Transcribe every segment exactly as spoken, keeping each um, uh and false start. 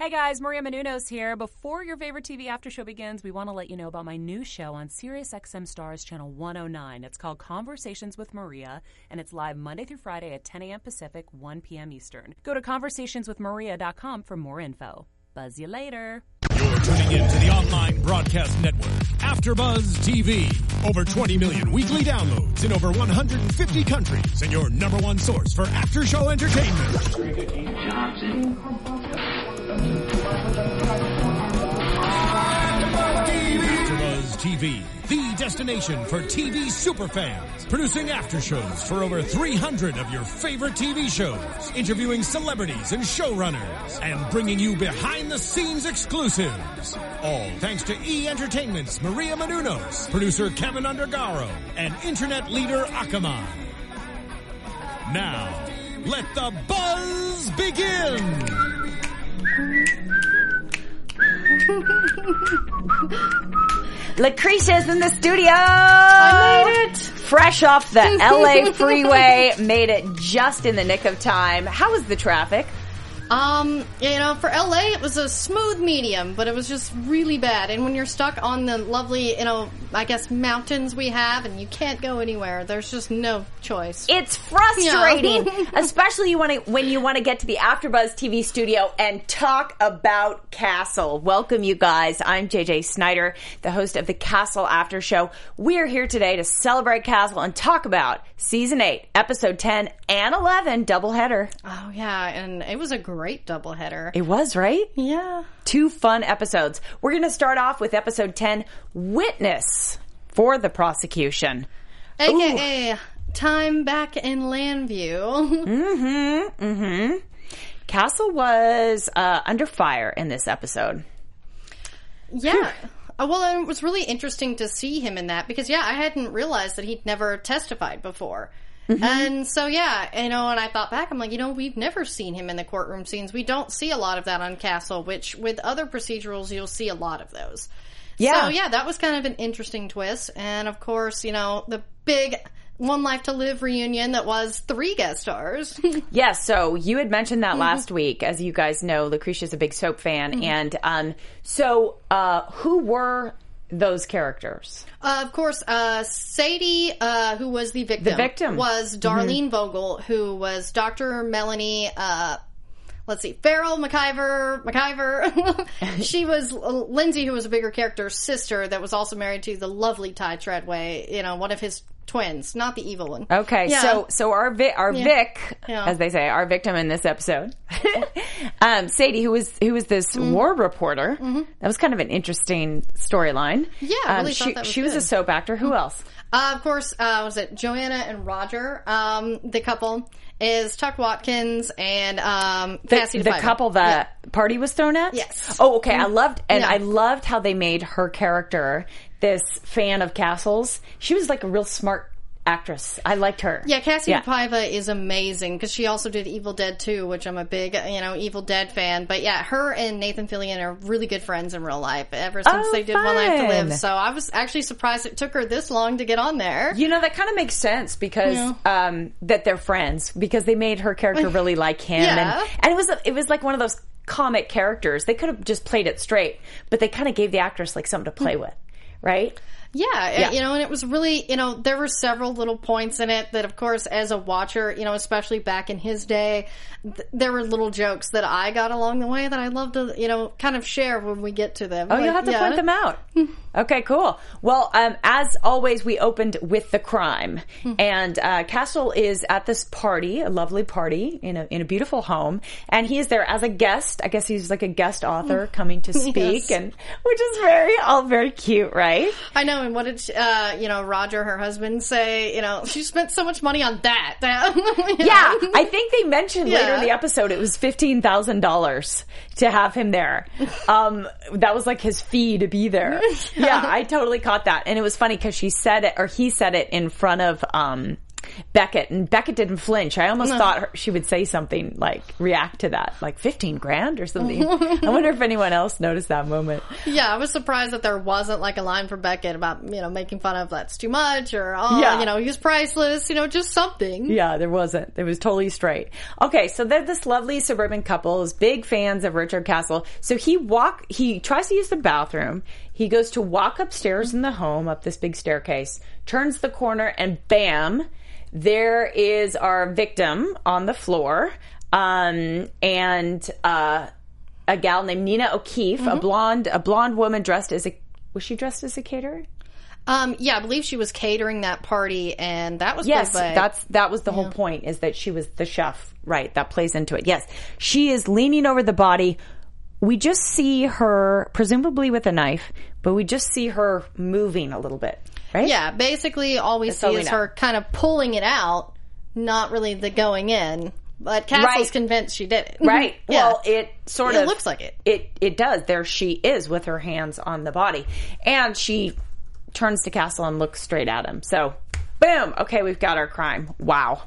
Hey guys, Maria Menounos here. Before your favorite T V after show begins, we want to let you know about my new show on SiriusXM Stars Channel one oh nine. It's called Conversations with Maria, and it's live Monday through Friday at ten a.m. Pacific, one p.m. Eastern. Go to conversationswith maria dot com for more info. Buzz you later. You're tuning in to the online broadcast network, AfterBuzz T V. Over twenty million weekly downloads in over one hundred fifty countries, and your number one source for after-show entertainment. AfterBuzz T V, the destination for T V superfans, producing aftershows for over three hundred of your favorite T V shows, interviewing celebrities and showrunners, and bringing you behind-the-scenes exclusives. All thanks to E! Entertainment's Maria Menounos, producer Kevin Undergaro, and internet leader Akamai. Now, let the buzz begin! Lucretia's in the studio! I made it! Fresh off the L A freeway, made it just in the nick of time. How was the traffic? Um, you know, for L A, it was a smooth medium, but it was just really bad. And when you're stuck on the lovely, you know, I guess mountains we have, and you can't go anywhere, there's just no choice. It's frustrating, Yeah. especially you want to when you want to get to the AfterBuzz T V studio and talk about Castle. Welcome, you guys. I'm J J Snyder, the host of the Castle After Show. We're here today to celebrate Castle and talk about Season eight, Episode ten and eleven, doubleheader. Oh, yeah, and it was a great doubleheader. It was, right? Yeah. Two fun episodes. We're going to start off with Episode ten, Witness for the Prosecution. A K A Time Back in Landview. Mm-hmm, mm-hmm. Castle was uh, under fire in this episode. Yeah. Uh, well, and it was really interesting to see him in that because, yeah, I hadn't realized that he'd never testified before. Mm-hmm. And so, yeah, you know, and I thought back, I'm like, you know, we've never seen him in the courtroom scenes. We don't see a lot of that on Castle, which with other procedurals, you'll see a lot of those. Yeah. So, yeah, that was kind of an interesting twist. And, of course, you know, the big One Life to Live reunion that was three guest stars. Yeah, so you had mentioned that mm-hmm. last week. As you guys know, Lucretia's a big soap fan. Mm-hmm. And um, so uh, who were those characters? Uh, of course, uh, Sadie, uh, who was the victim, the victim. was Darlene mm-hmm. Vogel, who was Doctor Melanie, uh, let's see, Farrell McIver, McIver. She was uh, Lindsay, who was a bigger character's sister that was also married to the lovely Ty Treadway, you know, one of his twins, not the evil one. Okay, yeah. so so our Vi- our yeah. Vic, yeah. as they say, our victim in this episode, um, Sadie, who was who was this mm-hmm. war reporter. Mm-hmm. That was kind of an interesting storyline. Yeah, I really um, thought she, that was she good. was a soap actor. Who mm-hmm. else? Uh, of course, uh, was it Joanna and Roger? Um, the couple is Chuck Watkins and um, the, Cassie the DePiva. couple that yeah. party was thrown at. Yes. Oh, okay. I loved and yeah. I loved how they made her character this fan of Castle's. She was like a real smart actress. I liked her. Yeah, Cassie yeah. DePiva is amazing because she also did Evil Dead two, which I'm a big, you know, Evil Dead fan. But yeah, her and Nathan Fillion are really good friends in real life ever since oh, they did fun. One Life to Live. So I was actually surprised it took her this long to get on there. You know, that kind of makes sense because yeah. um, that they're friends because they made her character really like him, yeah. and and it was it was like one of those comic characters. They could have just played it straight, but they kind of gave the actress like something to play with, right? Yeah, yeah, you know, and it was really, you know, there were several little points in it that, of course, as a watcher, you know, especially back in his day, th- there were little jokes that I got along the way that I love to, you know, kind of share when we get to them. Oh, like, you'll have to yeah. point them out. Okay, cool. Well, um, as always, we opened with the crime, and uh, Castle is at this party, a lovely party in a in a beautiful home, and he is there as a guest. I guess he's like a guest author coming to speak, yes. and which is very all very cute, right? I know. And what did she, uh, you know Roger, her husband, say? You know, she spent so much money on that. that yeah, I think they mentioned yeah. later in the episode it was fifteen thousand dollars to have him there. Um, that was like his fee to be there. Yeah, I totally caught that. And it was funny because she said it, or he said it in front of, um, Beckett, and Beckett didn't flinch. I almost no. thought her, she would say something like, react to that, like fifteen grand or something. I wonder if anyone else noticed that moment. Yeah, I was surprised that there wasn't like a line for Beckett about, you know, making fun of that's too much or, oh, yeah. you know, he's priceless, you know, just something. Yeah, there wasn't. It was totally straight. Okay, so they're this lovely suburban couple, is big fans of Richard Castle. So he walk, he tries to use the bathroom. He goes to walk upstairs in the home, up this big staircase, turns the corner, and bam, there is our victim on the floor, um, and uh, a gal named Nina O'Keefe, mm-hmm. a blonde, a blonde woman dressed as a. Was she dressed as a caterer? Um, yeah, I believe she was catering that party, and that was yes. By, that's that was the yeah. whole point, is that she was the chef, right? That plays into it. Yes, she is leaning over the body. We just see her, presumably with a knife, but we just see her moving a little bit. Right? Yeah, basically all we That's see all we is know. her kind of pulling it out, not really the going in. But Castle's right. convinced she did it. Right. yeah. Well, it sort it of... It looks like it. It it does. There she is with her hands on the body. And she turns to Castle and looks straight at him. So, boom. Okay, we've got our crime. Wow.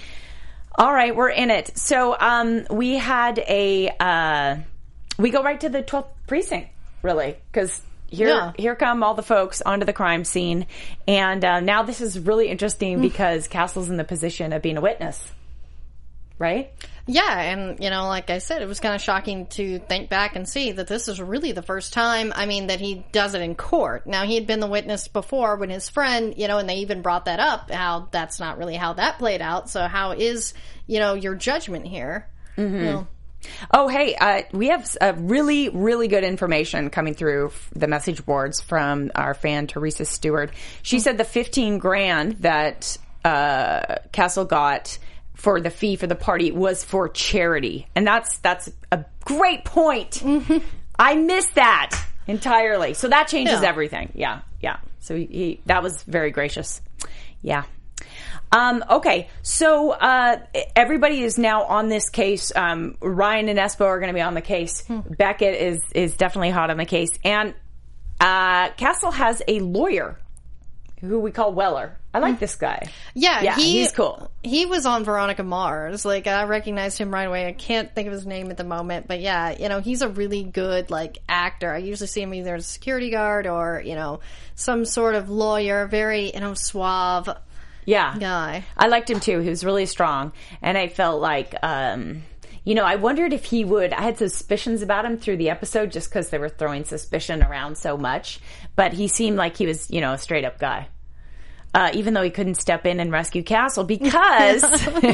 All right, we're in it. So, um, we had a... Uh, we go right to the twelfth precinct, really, because... Here, yeah. here come all the folks onto the crime scene. And uh, now this is really interesting because Castle's in the position of being a witness. Right? Yeah, and, you know, like I said, it was kind of shocking to think back and see that this is really the first time, I mean, that he does it in court. Now, he had been the witness before when his friend, you know, and they even brought that up, how that's not really how that played out. So how is, you know, your judgment here? Mm-hmm. You know? Oh, hey, uh, we have uh, really, really good information coming through the message boards from our fan, Teresa Stewart. She mm-hmm. said the fifteen grand that uh, Castle got for the fee for the party was for charity. And that's that's a great point. Mm-hmm. I missed that entirely. So that changes yeah. everything. Yeah, yeah. So he, he that was very gracious. Yeah. Um, okay, so uh, everybody is now on this case. Um, Ryan and Espo are going to be on the case. Hmm. Beckett is is definitely hot on the case. And uh, Castle has a lawyer who we call Weller. I like this guy. Yeah, yeah he, he's cool. He was on Veronica Mars. Like, I recognized him right away. I can't think of his name at the moment. But yeah, you know, he's a really good, like, actor. I usually see him either as a security guard or, you know, some sort of lawyer. Very, you know, suave. Yeah. Guy. I liked him too. He was really strong. And I felt like, um, you know, I wondered if he would, I had suspicions about him through the episode just because they were throwing suspicion around so much. But he seemed like he was, you know, a straight up guy. Uh, even though he couldn't step in and rescue Castle because,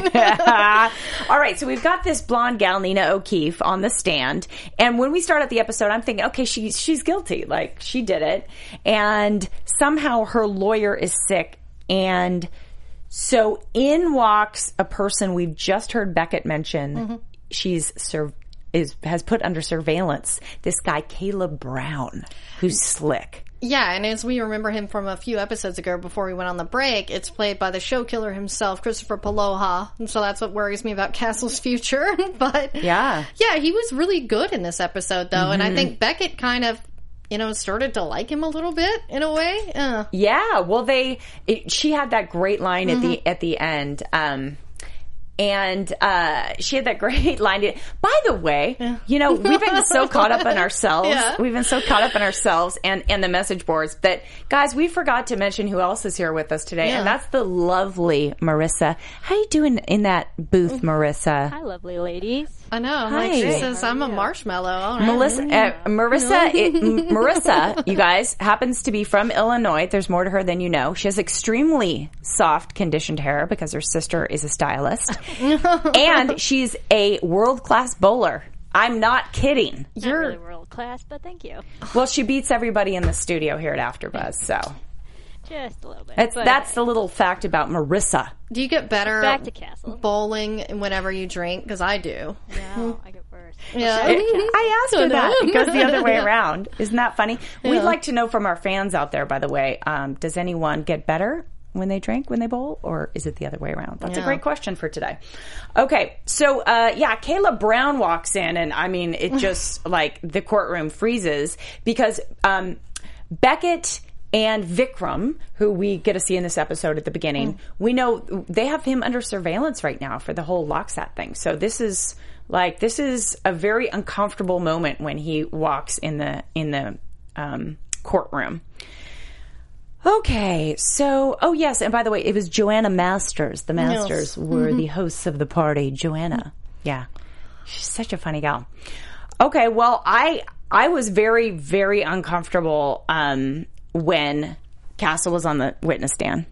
all right, so we've got this blonde gal, Nina O'Keefe, on the stand. And when we start out the episode, I'm thinking, okay, she's, she's guilty. Like, she did it. And somehow her lawyer is sick. And so in walks a person we've just heard Beckett mention. Mm-hmm. She's sur- is has put under surveillance. This guy, Caleb Brown, who's slick. Yeah, and as we remember him from a few episodes ago before we went on the break, it's played by the show killer himself, Christopher Paloha. And so that's what worries me about Castle's future. But yeah, yeah, he was really good in this episode, though. Mm-hmm. And I think Beckett kind of, you know, started to like him a little bit in a way. Uh. Yeah, well, they it, she had that great line mm-hmm. at the at the end. Um, And uh, she had that great line. By the way, yeah. you know, we've been so caught up in ourselves. Yeah. We've been so caught up in ourselves and, and the message boards that, guys, we forgot to mention who else is here with us today. Yeah. And that's the lovely Marissa. How you doing in that booth, Marissa? Hi, lovely ladies. I know. Hi. Like she says, I'm a marshmallow. Right. Melissa, uh, Marissa, it, Marissa, you guys, happens to be from Illinois. There's more to her than you know. She has extremely soft conditioned hair because her sister is a stylist. And she's a world-class bowler. I'm not kidding. Not You're really world-class, but thank you. Well, she beats everybody in the studio here at AfterBuzz, so... Just a little bit. It's, that's the little fact about Marissa. Do you get better Back to Castle. bowling whenever you drink? Because I do. No, I get worse. Yeah. It, I asked her that. It goes the other way around. Isn't that funny? Yeah. We'd like to know from our fans out there, by the way, um, does anyone get better when they drink, when they bowl, or is it the other way around? That's yeah. a great question for today. Okay, so, uh, yeah, Caleb Brown walks in, and, I mean, it just, like, the courtroom freezes because um, Beckett and Vikram, who we get to see in this episode at the beginning, mm. we know they have him under surveillance right now for the whole Locksat thing. So this is like this is a very uncomfortable moment when he walks in the in the um, courtroom. Okay, so, oh yes, and by the way, it was Joanna Masters. The Masters yes. were mm-hmm. the hosts of the party. Joanna. Yeah. She's such a funny gal. Okay, well, I I was very, very uncomfortable um, when Castle was on the witness stand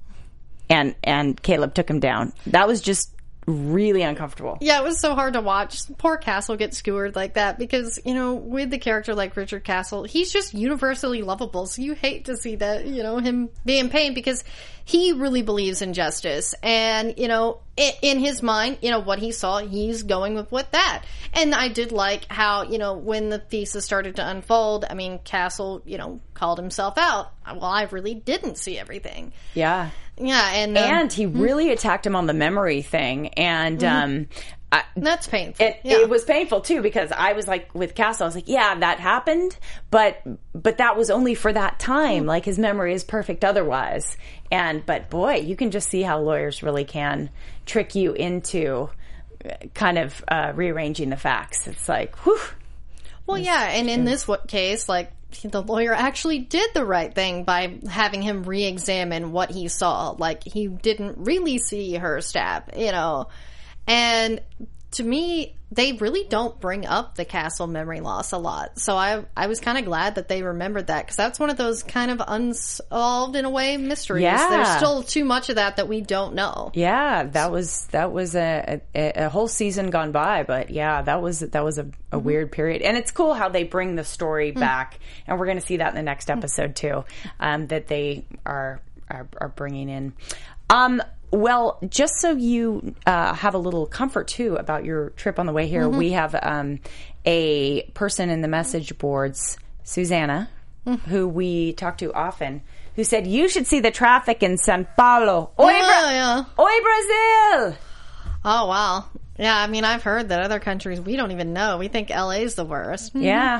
and, and Caleb took him down. That was just really uncomfortable. Yeah, it was so hard to watch. Poor Castle get skewered like that because, you know, with the character like Richard Castle, he's just universally lovable. So you hate to see that, you know, him be in pain because he really believes in justice. And, you know, in his mind, you know, what he saw, he's going with what that. And I did like how, you know, when the thesis started to unfold, I mean, Castle, you know, called himself out. Well, I really didn't see everything. Yeah. Yeah, and um, and he really attacked him on the memory thing, and um, I, that's painful. It, yeah. it was painful too because I was like with Castle, I was like, yeah, that happened, but but that was only for that time. Mm. Like his memory is perfect otherwise, and but boy, you can just see how lawyers really can trick you into kind of uh, rearranging the facts. It's like, whew. Well, yeah, and in this case, like. The lawyer actually did the right thing by having him re-examine what he saw. Like, he didn't really see her stab, you know. And to me, they really don't bring up the Castle memory loss a lot. So I I was kind of glad that they remembered that because that's one of those kind of unsolved, in a way, mysteries. Yeah. There's still too much of that that we don't know. Yeah, that was that was a, a, a whole season gone by, but yeah, that was that was a, a mm-hmm. weird period. And it's cool how they bring the story mm-hmm. back, and we're going to see that in the next episode too, um, that they are, are are bringing in. Um, Well, just so you uh, have a little comfort, too, about your trip on the way here, mm-hmm. we have um, a person in the message boards, Susanna, mm-hmm. who we talk to often, who said, you should see the traffic in Sao Paulo. Oi, yeah, Bra- yeah. Oi, Brazil! Oh, wow. Yeah, I mean, I've heard that other countries, we don't even know. We think L A's the worst. Mm-hmm. Yeah.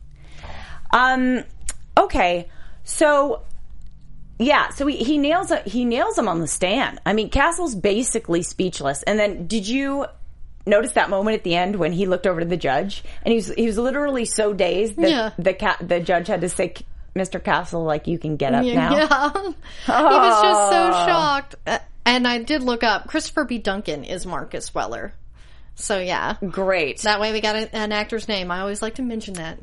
Um. Okay, so... Yeah, so he, he nails it. He nails him on the stand. I mean, Castle's basically speechless. And then, did you notice that moment at the end when he looked over to the judge and he was he was literally so dazed that yeah. the ca- the judge had to say, "Mister Castle, like you can get up yeah, now." Yeah, oh. He was just so shocked. Uh, and I did look up. Christopher B. Duncan is Marcus Weller. So yeah, great. That way we got a, an actor's name. I always like to mention that.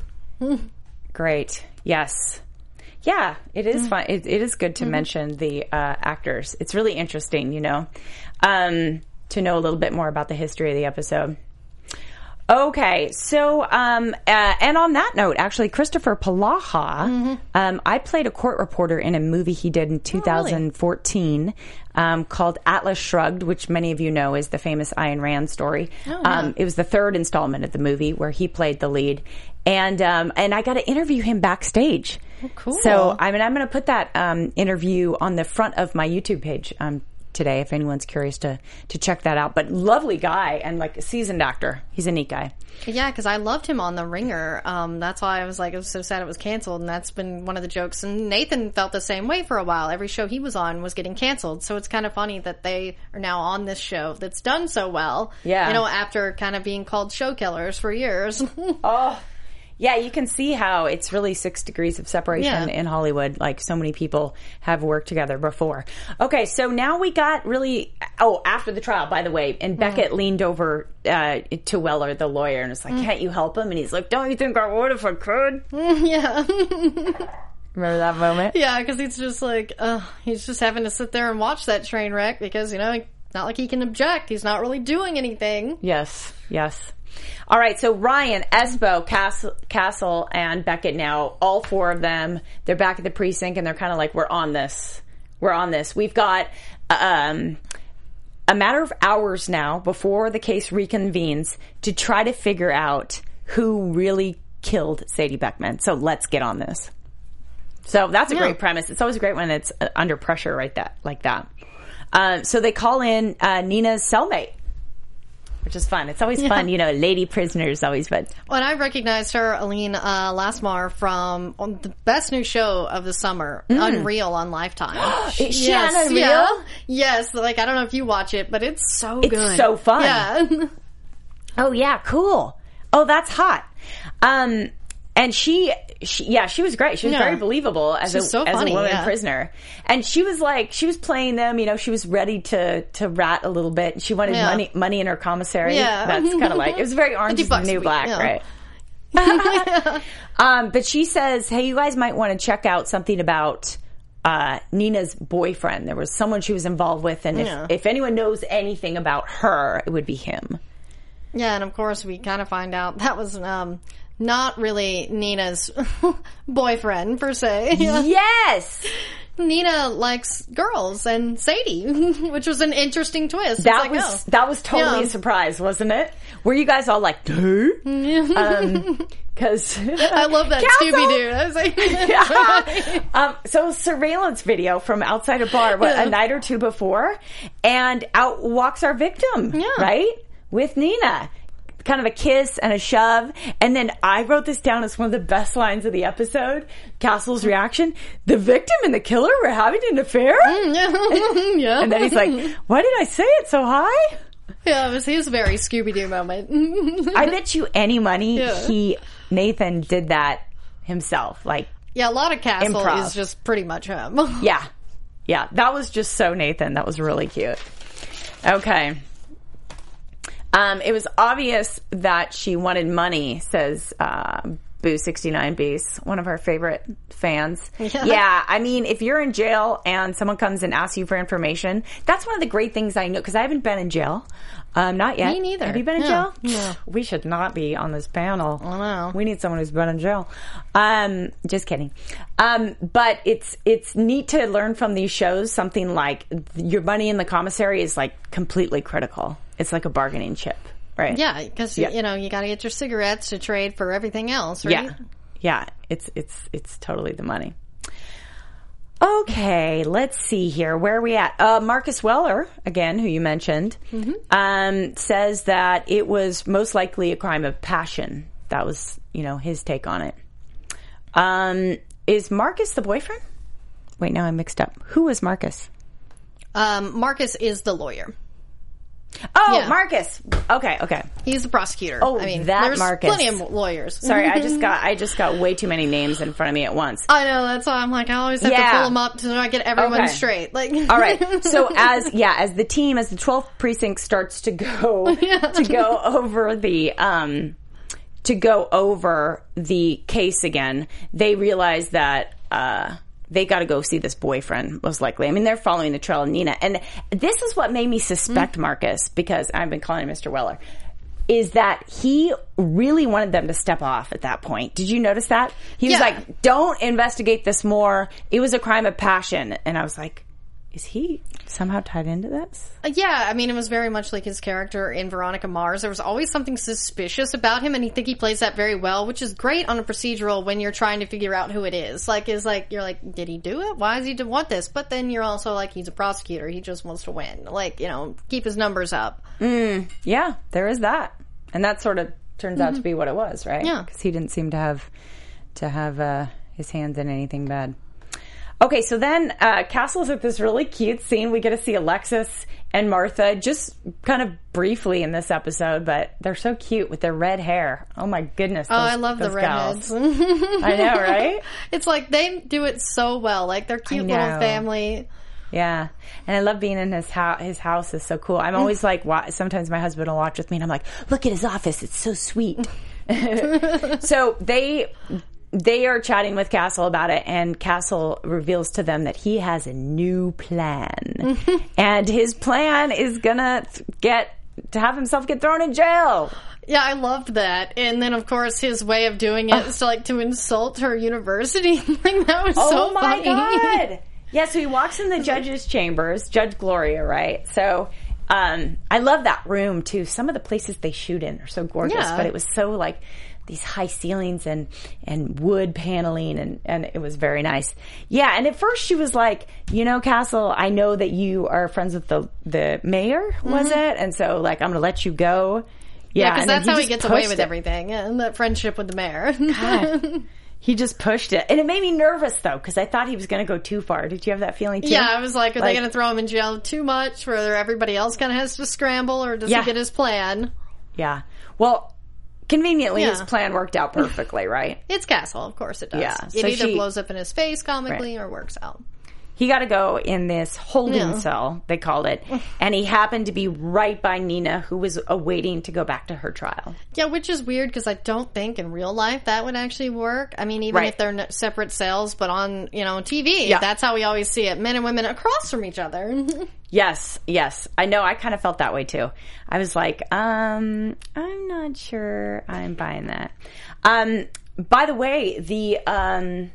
Great. Yes. Yeah, it is fun. It, it is good to mm-hmm. mention the uh, actors. It's really interesting, you know, um, to know a little bit more about the history of the episode. Okay, so, um, uh, and on that note, actually, Christopher Palaha, mm-hmm. um, I played a court reporter in a movie he did in two thousand fourteen oh, really? um, called Atlas Shrugged, which many of you know is the famous Ayn Rand story. Oh, yeah. um, it was the third installment of the movie where he played the lead. And um, and I got to interview him backstage. Oh, cool. So, I mean, I'm going to put that um, interview on the front of my YouTube page um, today if anyone's curious to, to check that out. But lovely guy and like a seasoned actor. He's a neat guy. Yeah, because I loved him on The Ringer. Um, that's why I was like, it was so sad it was canceled. And that's been one of the jokes. And Nathan felt the same way for a while. Every show he was on was getting canceled. So it's kind of funny that they are now on this show that's done so well. Yeah. You know, after kind of being called show killers for years. Oh, yeah, you can see how it's really six degrees of separation yeah. in Hollywood. Like, so many people have worked together before. Okay, so now we got really... Oh, after the trial, by the way, and Beckett mm. leaned over uh, to Weller, the lawyer, and was like, mm. can't you help him? And he's like, don't you think I would if I could? Yeah. Remember that moment? Yeah, because he's just like... Uh, he's just having to sit there and watch that train wreck because, you know, it's not like he can object. He's not really doing anything. Yes, yes. All right, so Ryan, Espo, Castle, Castle, and Beckett now, all four of them, they're back at the precinct, and they're kind of like, we're on this. We're on this. We've got um, a matter of hours now before the case reconvenes to try to figure out who really killed Sadie Beckman. So let's get on this. So that's a yeah. great premise. It's always great when it's under pressure right that, like that. Uh, so they call in uh, Nina's cellmate. which is fun. It's always fun, you know. Lady prisoner is always fun. Well, and I recognized her, Aline uh, Lasmar, from on the best new show of the summer, mm. Unreal on Lifetime. Is she yes, on Unreal? Yeah. Yes, like I don't know if you watch it, but it's so it's good. It's so fun. Yeah. Oh yeah, cool. Oh, that's hot. Um, and she, she, yeah, she was great. She was yeah. very believable as She's a so as funny, a woman yeah. prisoner. And she was like, she was playing them. You know, she was ready to to rat a little bit. She wanted yeah. money money in her commissary. Yeah. That's kind of like it was very Orange is the New Black, yeah. right? um, but she says, hey, you guys might want to check out something about uh, Nina's boyfriend. There was someone she was involved with, and if, yeah. if anyone knows anything about her, it would be him. Yeah, and of course we kind of find out that was um, not really Nina's boyfriend per se. Yes! Nina likes girls and Sadie, which was an interesting twist. That like, was oh. that was totally Yeah. a surprise, wasn't it? Were you guys all like, duh? um, Because I love that Scooby Doo. I was like, yeah. um, so surveillance video from outside a bar what, a night or two before, and out walks our victim, Yeah. right, with Nina. Kind of a kiss and a shove. And then I wrote this down as one of the best lines of the episode. Castle's reaction, the victim and the killer were having an affair? yeah. And then he's like, why did I say it so high? Yeah, it was his very Scooby-Doo moment. I bet you any money Yeah. he, Nathan did that himself. Like, Yeah, a lot of Castle Improv. is just pretty much him. yeah. Yeah. That was just so Nathan. That was really cute. Okay. Um, it was obvious that she wanted money, says uh, Boo sixty-nine Beast, one of our favorite fans. Yeah. yeah, I mean, if you're in jail and someone comes and asks you for information, that's one of the great things I know, because I haven't been in jail. Um, not yet. Me neither. Have you been in No. jail? No. We should not be on this panel. I know. We need someone who's been in jail. Um, just kidding. Um, but it's it's neat to learn from these shows something like your money in the commissary is like completely critical. It's like a bargaining chip, right? Yeah, because, Yeah. you know, you got to get your cigarettes to trade for everything else, right? Yeah. Yeah. It's, it's, it's totally the money. Okay, let's see here. Where are we at? Uh, Marcus Weller, again, who you mentioned, mm-hmm. um, says that it was most likely a crime of passion. That was, you know, his take on it. Um, is Marcus the boyfriend? Wait, now I'm mixed up. Who was Marcus? Um, Marcus is the lawyer. Oh, Yeah. Marcus. Okay, okay. He's the prosecutor. Oh, I mean, that there's Marcus. plenty of lawyers. Sorry, I just got I just got way too many names in front of me at once. I know, that's why I'm like, I always have Yeah. to pull them up so I get everyone Okay. straight. Like, All right. So as yeah, as the team, as the twelfth precinct starts to go to go over the um to go over the case again, they realize that uh they got to go see this boyfriend, most likely. I mean, they're following the trail of Nina. And this is what made me suspect mm. Marcus, because I've been calling him Mister Weller, is that he really wanted them to step off at that point. Did you notice that? He was Yeah. like, don't investigate this more. It was a crime of passion. And I was like, is he somehow tied into this? yeah, I mean, it was very much like his character in Veronica Mars. There was always something suspicious about him, and I think he plays that very well, which is great on a procedural when you're trying to figure out who it is. Like, is like, you're like, did he do it? Why does he do- want this? But then you're also like, he's a prosecutor. He just wants to win. Like, you know, keep his numbers up. Mm, yeah, there is that. And that sort of turns out to be what it was, right? Yeah. Because he didn't seem to have, to have uh, his hands in anything bad. Okay, so then uh, Castle's at this really cute scene. We get to see Alexis and Martha just kind of briefly in this episode, but they're so cute with their red hair. Oh my goodness. Oh, those- I love the those redheads. gals. I know, right? It's like they do it so well. Like, they're cute I know. little family. Yeah. And I love being in his house. His house is so cool. I'm always like, wa- sometimes my husband will watch with me and I'm like, look at his office. It's so sweet. So they... They are chatting with Castle about it, and Castle reveals to them that he has a new plan. And his plan is gonna get to have himself get thrown in jail. Yeah, I loved that. And then, of course, his way of doing it is to, like, to insult her university. Like, that was Oh so my funny. God. Yeah, so he walks in the judge's chambers, Judge Gloria, right? So um, I love that room, too. Some of the places they shoot in are so gorgeous, Yeah. but it was so, like, these high ceilings and, and wood paneling, and, and it was very nice. Yeah, and at first she was like, you know, Castle, I know that you are friends with the the mayor, was mm-hmm. it? And so, like, I'm going to let you go. Yeah, because yeah, that's he how he gets away with it. everything, and that friendship with the mayor. God. He just pushed it. And it made me nervous, though, because I thought he was going to go too far. Did you have that feeling, too? Yeah, I was like, are like, they going to throw him in jail too much, where everybody else kind of has to scramble, or does yeah. he get his plan? Yeah. Well, conveniently, yeah. his plan worked out perfectly, right? It's Castle, of course it does. Yeah. It So either she, blows up in his face comically right. or works out. He got to go in this holding Yeah. cell, they called it, and he happened to be right by Nina, who was awaiting to go back to her trial. Yeah, which is weird because I don't think in real life that would actually work. I mean, even Right. if they're n- separate cells, but on, you know, T V, Yeah. that's how we always see it. Men and women across from each other. Yes, yes. I know, I kind of felt that way, too. I was like, um, I'm not sure I'm buying that. Um, by the way, the... Um,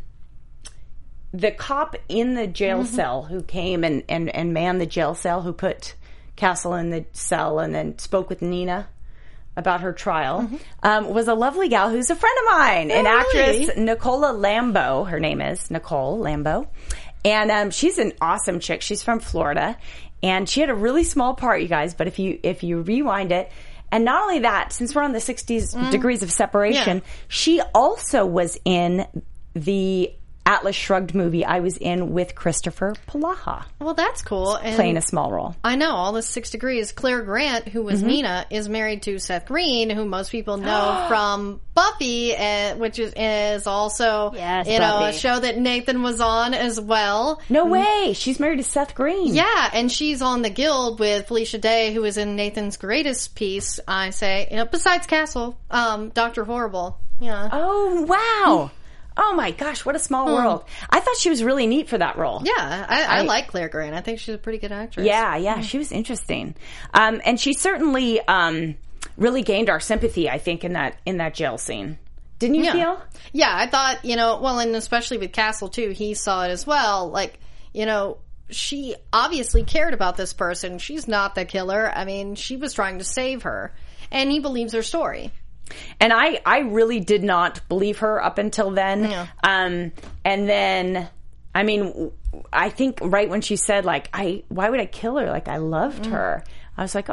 The cop in the jail Mm-hmm. cell who came and, and, and manned the jail cell, who put Castle in the cell and then spoke with Nina about her trial, Mm-hmm. um, was a lovely gal who's a friend of mine, Oh, an really? actress, Nicola Lambo. Her name is Nicole Lambo. And um, she's an awesome chick. She's from Florida. And she had a really small part, you guys, but if you if you rewind it, and not only that, since we're on the sixties degrees of separation, Yeah. she also was in the Atlas Shrugged movie I was in with Christopher Polaha, Well, that's cool. And playing a small role. I know, all the six degrees. Claire Grant, who was Mm-hmm. Nina, is married to Seth Green, who most people know from Buffy, uh, which is, is also, Yes, you know, a Buffy. show that Nathan was on as well. No way! She's married to Seth Green. Yeah, and she's on the Guild with Felicia Day, who is in Nathan's greatest piece, I say, you know, besides Castle, um, Doctor Horrible. Yeah. Oh, wow. Oh my gosh, what a small world. I thought she was really neat for that role. Yeah, I, I, I- like Claire Grant. I think she's a pretty good actress. Yeah, yeah, she was interesting. Um, and she certainly um, really gained our sympathy, I think, in that in that jail scene. Didn't you Yeah. feel? Yeah, I thought, you know, well, and especially with Castle, too, he saw it as well. Like, you know, she obviously cared about this person. She's not the killer. I mean, she was trying to save her. And he believes her story. And I, I really did not believe her up until then. Yeah. Um, and then, I mean, I think right when she said, like, I, why would I kill her? Like, I loved Mm. her. I was like,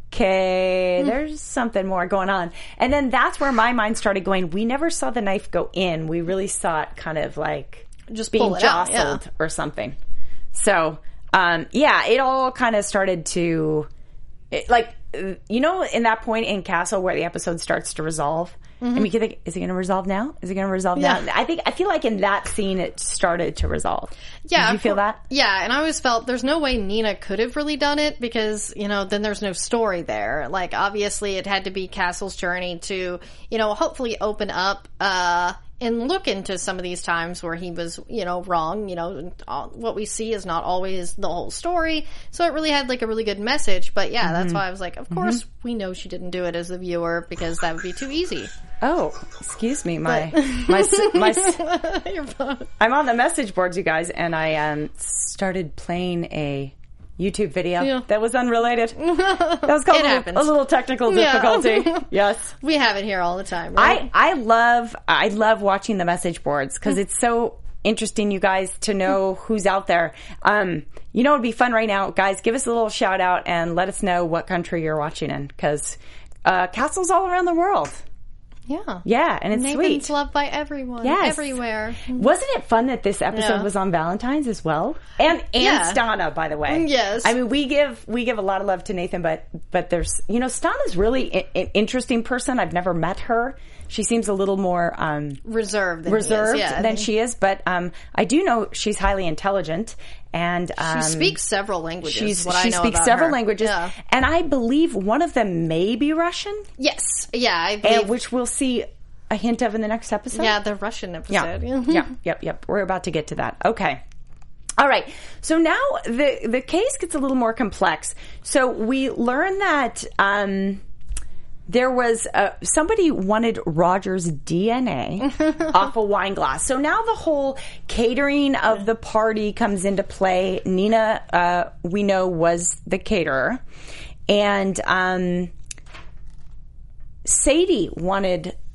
okay, there's something more going on. And then that's where my mind started going. We never saw the knife go in. We really saw it kind of like Just being pull it out, jostled yeah. or something. So, um, yeah, it all kind of started to, it, like, you know, in that point in Castle where the episode starts to resolve. I mean, you think, is it going to resolve now? Is it going to resolve Yeah. now? I think, I feel like in that scene it started to resolve. Yeah. Did you of feel cour- that? Yeah, and I always felt there's no way Nina could have really done it because, you know, then there's no story there. Like, obviously it had to be Castle's journey to, you know, hopefully open up, uh, and look into some of these times where he was, you know, wrong. You know, uh, what we see is not always the whole story. So it really had like a really good message. But yeah, that's why I was like, of course we know she didn't do it as the viewer because that would be too easy. Oh, excuse me. My, my, s- my, s- You're fine. I'm on the message boards, you guys, and I um, started playing a YouTube video Yeah. that was unrelated. That was called It a, happens. little, a little technical Yeah. difficulty. Yes. We have it here all the time, right? I, I love I love watching the message boards because it's so interesting, you guys, to know who's out there. Um, you know, it'd be fun right now, guys. Give us a little shout out and let us know what country you're watching in because uh, Castle's all around the world. Yeah. Yeah, and it's Nathan's sweet. loved by everyone. Yes. Everywhere. Wasn't it fun that this episode Yeah. was on Valentine's as well? And and Yeah. Stana, by the way. Yes. I mean, we give we give a lot of love to Nathan, but but there's you know Stana's really i- an interesting person. I've never met her. She seems a little more um, Reserved than he is, reserved yeah, I than think. she is, but um, I do know she's highly intelligent and um, She speaks several languages. She's, what I she know speaks about several her. languages, Yeah. and I believe one of them may be Russian, Yes. Yeah, I and, believe. which we'll see a hint of in the next episode. yeah, the Russian Yeah. episode. yeah. Yep. Yep. We're about to get to that. Okay. All right. So now the the case gets a little more complex. So we learn that um, there was uh, somebody wanted Roger's D N A off a wine glass. So now the whole catering of the party comes into play. Nina, uh, we know, was the caterer, and um, Sadie wanted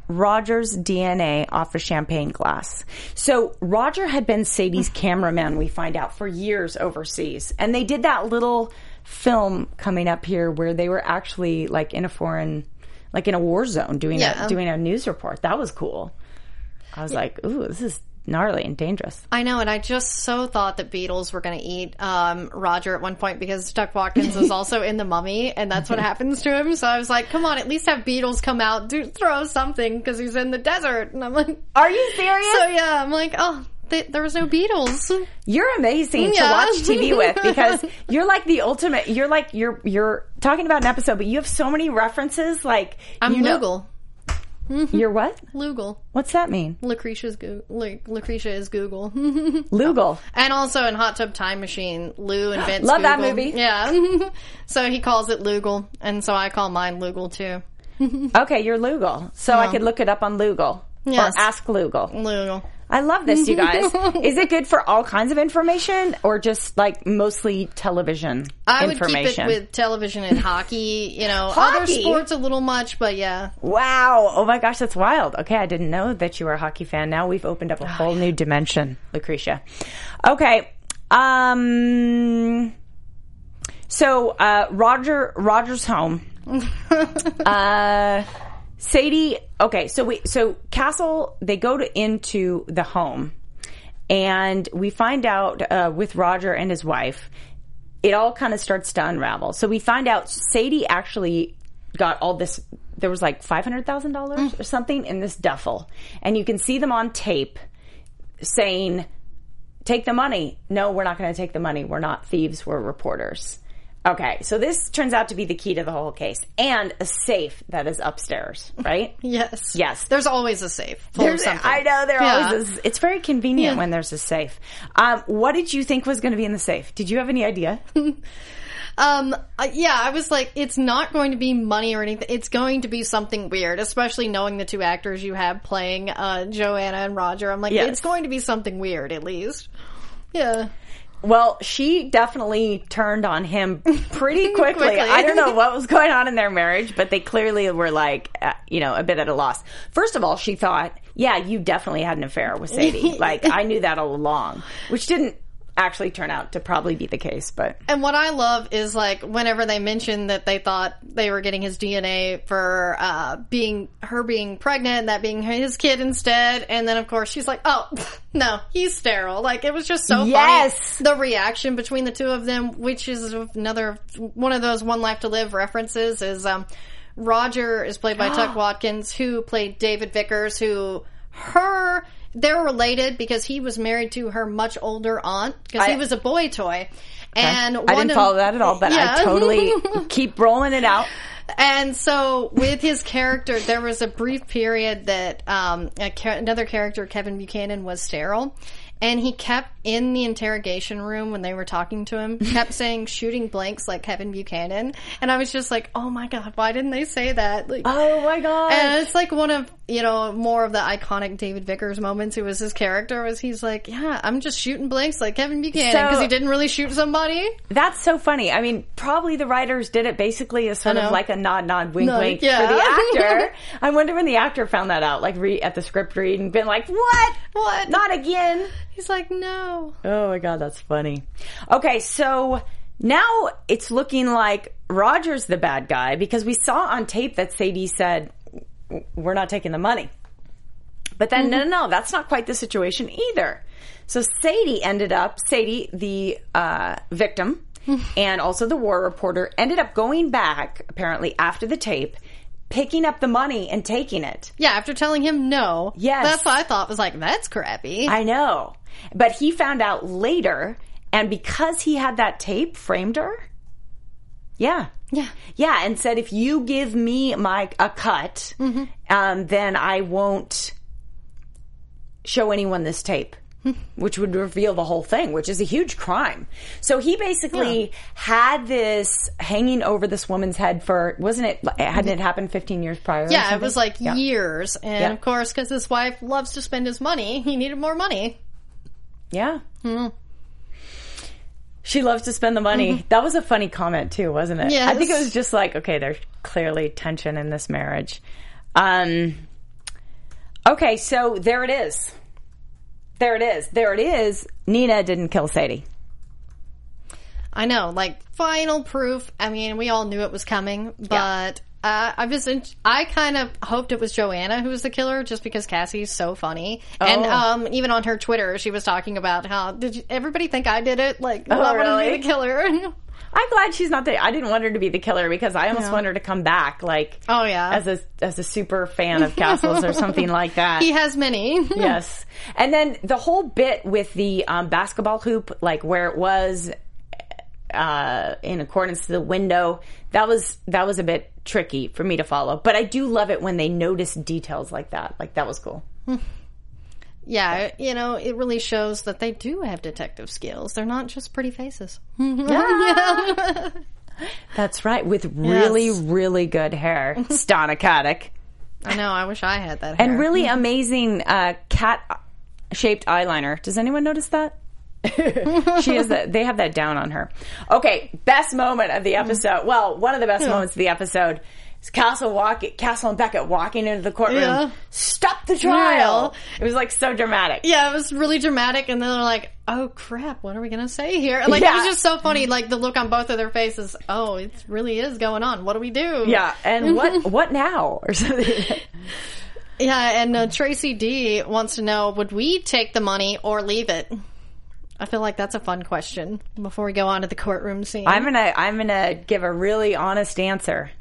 Roger's D N A off a champagne glass. So Roger had been Sadie's cameraman, we find out, for years overseas. And they did that little film coming up here where they were actually like in a foreign, like in a war zone doing Yeah. a, doing a news report. That was cool. I was like, ooh, this is gnarly and dangerous. I know, and I just so thought that beetles were going to eat um, Roger at one point because Doug Watkins was also in The Mummy, and that's what happens to him. So I was like, come on, at least have beetles come out, do throw something, because he's in the desert. And I'm like, are you serious? So yeah, I'm like, oh, th- there was no beetles. You're amazing Yeah. to watch T V with because you're like the ultimate. You're like you're you're talking about an episode, but you have so many references. Like I'm you know- Lugal. You're what? Lugal. What's that mean? Lucretia's Go- Lu- Lucretia is Google. Lugal. And also in Hot Tub Time Machine, Lou invents Love that Google. movie. Yeah. So he calls it Lugal, and so I call mine Lugal too. Okay, you're Lugal. So I Oh. could look it up on Lugal. Yes. Or ask Lugal. Lugal. I love this, you guys. Is it good for all kinds of information or just like mostly television I would information? keep it with television and hockey, you know, other Hockey? sports a little much, but yeah. Wow. Oh my gosh, that's wild. Okay, I didn't know that you were a hockey fan. Now we've opened up a whole new dimension, Lucretia. Okay. Um so uh Roger Roger's home. uh Sadie, okay, so we so Castle, they go to into the home and we find out uh with Roger and his wife, it all kind of starts to unravel. So we find out Sadie actually got all this, there was like five hundred thousand dollars or something in this duffel. And you can see them on tape saying, take the money. No, we're not going to take the money. We're not thieves. We're reporters. Okay, so this turns out to be the key to the whole case. And a safe that is upstairs, right? Yes. Yes. There's always a safe full of There's- something. I know there Yeah. always is. It's very convenient Yeah. when there's a safe. Um, what did you think was going to be in the safe? Did you have any idea? Um, uh, yeah, I was like, it's not going to be money or anything. It's going to be something weird, especially knowing the two actors you have playing, uh, Joanna and Roger. I'm like, Yes. it's going to be something weird, at least. Yeah. Well, she definitely turned on him pretty quickly. Quickly. I don't know what was going on in their marriage, but they clearly were like, uh, you know, a bit at a loss. First of all, she thought, yeah, you definitely had an affair with Sadie. Like, I knew that all along, which didn't actually turn out to probably be the case, but And what I love is, like, whenever they mentioned that they thought they were getting his D N A for uh being her being pregnant, that being his kid instead, and then of course she's like, oh no, he's sterile. Like, it was just so Yes. funny, the reaction between the two of them, which is another one of those One Life to Live references. Is um Roger is played by Tuck Watkins, who played David Vickers, who her they're related because he was married to her much older aunt because he I- was a boy toy. And I one didn't of- follow that at all, but Yeah. I totally keep rolling it out. And so with his character, there was a brief period that um, a cha- another character, Kevin Buchanan, was sterile. And he kept in the interrogation room when they were talking to him, kept saying shooting blanks like Kevin Buchanan. And I was just like, oh my God, why didn't they say that? Like, Oh my god. and it's like one of, you know, more of the iconic David Vickers moments. Who was his character was he's like, yeah, I'm just shooting blanks like Kevin Buchanan So- because he didn't really shoot somebody. That's so funny. I mean, probably the writers did it basically as sort I of know. like a nod, nod, wink, Nod, wink yeah. for the actor. I wonder when the actor found that out, like re- at the script read and been like, what? What? Not again. He's like, no. Oh my god, that's funny. Okay, so now it's looking like Roger's the bad guy because we saw on tape that Sadie said, we're not taking the money. But then, no, no, no, that's not quite the situation either. So Sadie ended up, Sadie, the uh, victim, and also the war reporter, ended up going back, apparently, after the tape, picking up the money and taking it. Yeah, after telling him no. Yes. That's what I thought was like, that's crappy. I know. But he found out later, and because he had that tape, framed her. Yeah. yeah. Yeah, and said, if you give me my a cut, um, then I won't show anyone this tape. Which would reveal the whole thing, which is a huge crime. So he basically Yeah. had this hanging over this woman's head for, wasn't it, hadn't it happened fifteen years prior? or Yeah, it something? was like Yeah. years. And Yeah. of course, because his wife loves to spend his money, he needed more money. Yeah. She loves to spend the money. That was a funny comment too, wasn't it? Yes. I think it was just like, okay, there's clearly tension in this marriage. Um, Okay, so there it is. There it is. There it is. Nina didn't kill Sadie. I know, like, final proof. I mean, we all knew it was coming, but yeah. uh, I was, in, I kind of hoped it was Joanna who was the killer, just because Cassie's so funny. Oh. And um, even on her Twitter, she was talking about how, did you, everybody think I did it? Like, oh, I really? wanted to be the killer. I'm glad she's not the. I didn't want her to be the killer because I almost yeah. want her to come back, like, oh yeah, as a as a super fan of Castles or something like that. He has many. Yes, and then the whole bit with the um, basketball hoop, like where it was uh, in accordance to the window, that was that was a bit tricky for me to follow. But I do love it when they notice details like that. Like that was cool. Yeah, you know, it really shows that they do have detective skills. They're not just pretty faces. Yeah. That's right. With really, yes. really good hair. Stana Katic. I know. I wish I had that hair. And really amazing uh, cat-shaped eyeliner. Does anyone notice that? She has that. They have that down on her. Okay, best moment of the episode. Well, one of the best yeah. moments of the episode. Castle walk, Castle and Beckett walking into the courtroom. Yeah. Stop the trial. It was like so dramatic. Yeah, it was really dramatic. And then they're like, "Oh crap, what are we gonna say here?" And like yeah. it was just so funny. Like the look on both of their faces. Oh, it really is going on. What do we do? Yeah, and what what now or something. Yeah, and uh, Tracy D wants to know: would we take the money or leave it? I feel like that's a fun question before we go on to the courtroom scene. I'm gonna I'm gonna give a really honest answer.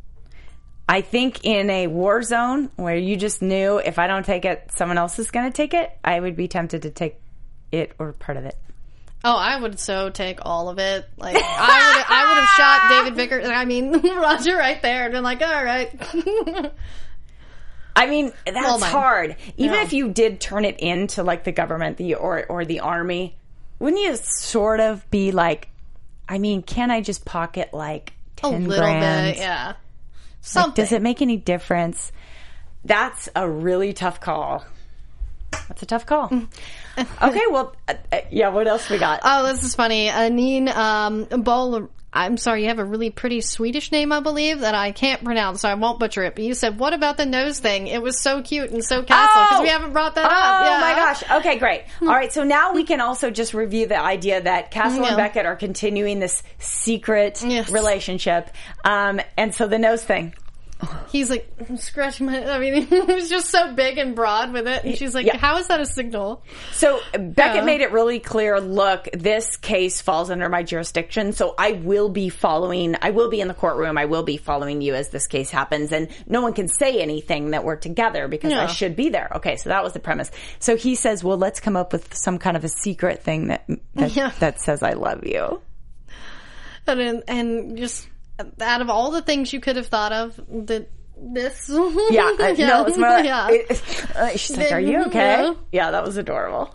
I think in a war zone where you just knew if I don't take it, someone else is going to take it, I would be tempted to take it or part of it. Oh, I would so take all of it. Like I would, I would have shot David Vickers. I mean, Roger right there, and been like, all right. I mean, that's hard. Even yeah. if you did turn it into like the government, the or or the army, wouldn't you sort of be like, I mean, can I just pocket like ten a little grand? bit, yeah. Like, does it make any difference? That's a really tough call. That's a tough call. Okay, well, uh, uh, yeah, what else we got? Oh, this is funny. Anine um, Bol, I'm sorry, you have a really pretty Swedish name, I believe, that I can't pronounce, so I won't butcher it. But you said, what about the nose thing? It was so cute and so Castle, because oh! we haven't brought that oh, up. Oh, yeah. my gosh. Okay, great. All right, so now we can also just review the idea that Castle yeah. and Beckett are continuing this secret yes. relationship. Um, and so the nose thing. He's like, I'm scratching my, I mean, he was just so big and broad with it. And she's like, yeah. how is that a signal? So Beckett yeah. made it really clear, look, this case falls under my jurisdiction, so I will be following, I will be in the courtroom, I will be following you as this case happens, and no one can say anything that we're together because yeah. I should be there. Okay, so that was the premise. So he says, well, let's come up with some kind of a secret thing that that, yeah. that says I love you. And, and just... out of all the things you could have thought of, the, this. Yeah, uh, yeah. no, it's more like, yeah. it, uh, she's like, are you okay? Yeah. yeah, that was adorable.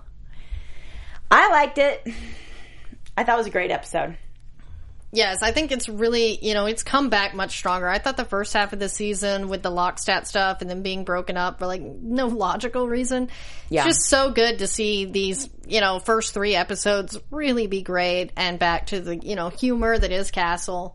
I liked it. I thought it was a great episode. Yes, I think it's really, you know, it's come back much stronger. I thought the first half of the season with the Lockstat stuff and then being broken up for like no logical reason. Yeah. It's just so good to see these, you know, first three episodes really be great and back to the, you know, humor that is Castle.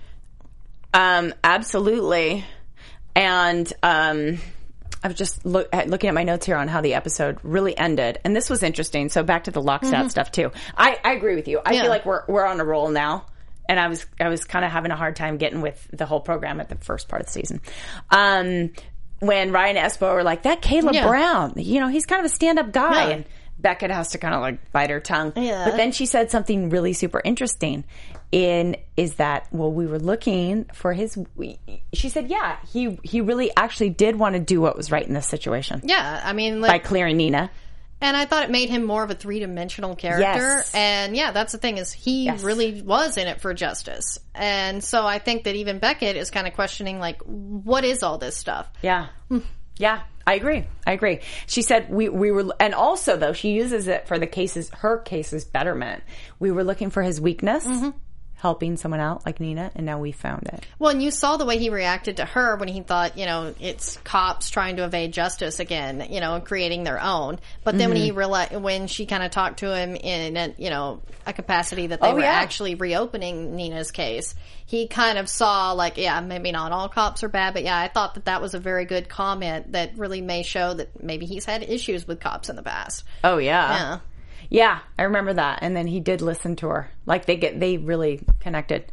Um, absolutely. And, um, I was just look, at, looking at my notes here on how the episode really ended. And this was interesting. So back to the Lockstat mm-hmm. stuff too. I, I agree with you. I yeah. feel like we're, we're on a roll now. And I was, I was kind of having a hard time getting with the whole program at the first part of the season. Um, when Ryan and Espo were like, that Caleb yeah. Brown, you know, he's kind of a stand-up guy. Yeah. And Beckett has to kind of like bite her tongue. Yeah. But then she said something really super interesting. In is that, well, we were looking for his, we, she said, yeah, he, he really actually did want to do what was right in this situation. Yeah, I mean, like, by clearing Nina. And I thought it made him more of a three-dimensional character. Yes. And yeah, that's the thing, is he yes. really was in it for justice. And so I think that even Beckett is kind of questioning, like, what is all this stuff? Yeah. Yeah, I agree. I agree. She said we, we were, and also though, she uses it for the cases, her case's betterment. We were looking for his weakness. Mm-hmm. helping someone out like Nina, and now we found it. Well, and you saw the way he reacted to her when he thought, you know, it's cops trying to evade justice again, you know, creating their own. But then mm-hmm. when he realized, when she kind of talked to him in, a, you know, a capacity that they oh, were yeah. actually reopening Nina's case, he kind of saw like, yeah, maybe not all cops are bad, but yeah, I thought that that was a very good comment that really may show that maybe he's had issues with cops in the past. Oh, yeah. Yeah. Yeah, I remember that. And then he did listen to her. Like, they get they really connected.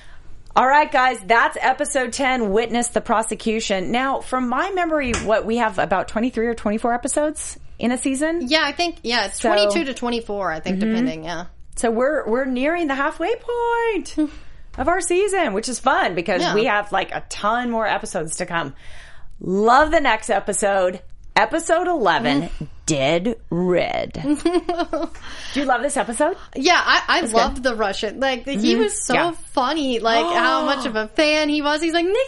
All right, guys, that's episode ten, Witness the Prosecution. Now, from my memory, what, we have about twenty-three or twenty-four episodes in a season? Yeah, I think, yeah, it's so, twenty-two to twenty-four, I think, mm-hmm. depending, yeah. So we're we're nearing the halfway point of our season, which is fun because yeah. we have, like, a ton more episodes to come. Love the next episode. Episode eleven, mm. Dead Red. Do you love this episode? Yeah, I, I That's loved good. the Russian. Like, mm-hmm. he was so yeah. funny, like, oh. how much of a fan he was. He's like, Nikki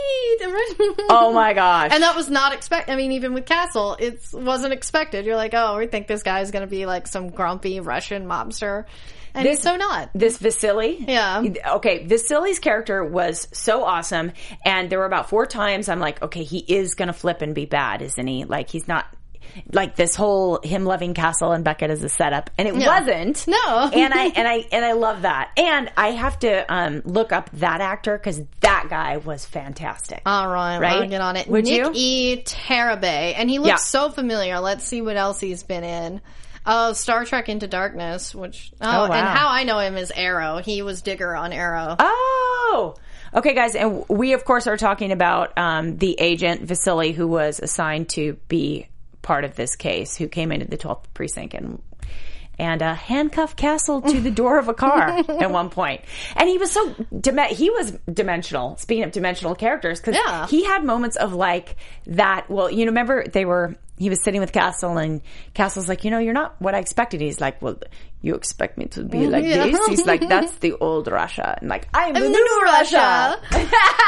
Heath! Oh my gosh. And that was not expected. I mean, even with Castle, it wasn't expected. You're like, oh, we think this guy's gonna be like some grumpy Russian mobster. And this, he's so not. This Vasily. Yeah. Okay, Vasily's character was so awesome. And there were about four times I'm like, okay, he is going to flip and be bad, isn't he? Like, he's not... Like, this whole him loving Castle and Beckett as a setup. And it yeah. wasn't. No. and I and I and I love that. And I have to um, look up that actor because that guy was fantastic. All right. Right? I'll get on it. Would Nick you? E. Tarabay. And he looks yeah. so familiar. Let's see what else he's been in. Oh, Star Trek Into Darkness, which, oh, Oh, wow. and how I know him is Arrow. He was Digger on Arrow. Oh! Okay, guys, and we, of course, are talking about um, the agent, Vasily, who was assigned to be part of this case, who came into the twelfth precinct and and uh, handcuffed Castle to the door of a car at one point. And he was so, dim- he was dimensional, speaking of dimensional characters, because yeah. he had moments of like that, well, you know, remember they were, he was sitting with Castle and Castle's like, you know, you're not what I expected. He's like, well, you expect me to be like yeah. this? He's like, that's the old Russia. And like, I'm, I'm the, the new, new Russia. Russia.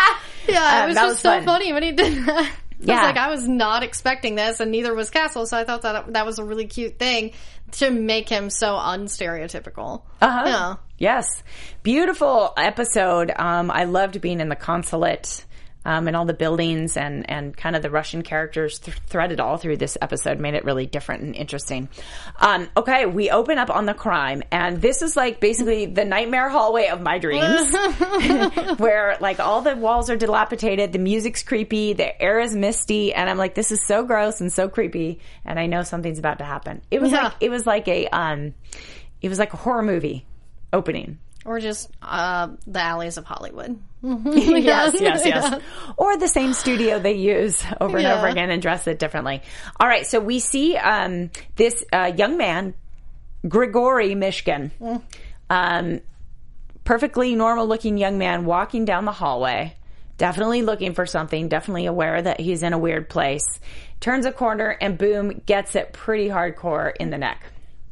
Yeah, Um, it was that just was so fun. funny when he did that. I Yeah. was like, I was not expecting this, and neither was Castle, so I thought that that was a really cute thing to make him so unstereotypical. Uh-huh. Yeah. Yes. Beautiful episode. Um, I loved being in the consulate um, and all the buildings and, and kind of the Russian characters th- threaded all through this episode made it really different and interesting. Um, okay, we open up on the crime, and this is like basically the nightmare hallway of my dreams where like all the walls are dilapidated, the music's creepy, the air is misty, and I'm like, this is so gross and so creepy, and I know something's about to happen. It was Yeah. like, it was like a, um, it was like a horror movie opening. Or just uh, the alleys of Hollywood. yes, yes, yes. Yeah. Or the same studio they use over and Yeah. over again and dress it differently. All right, so we see um, this uh, young man, Grigory Mishkin, Mm. um, perfectly normal-looking young man walking down the hallway, definitely looking for something, definitely aware that he's in a weird place, turns a corner, and boom, gets it pretty hardcore in the neck.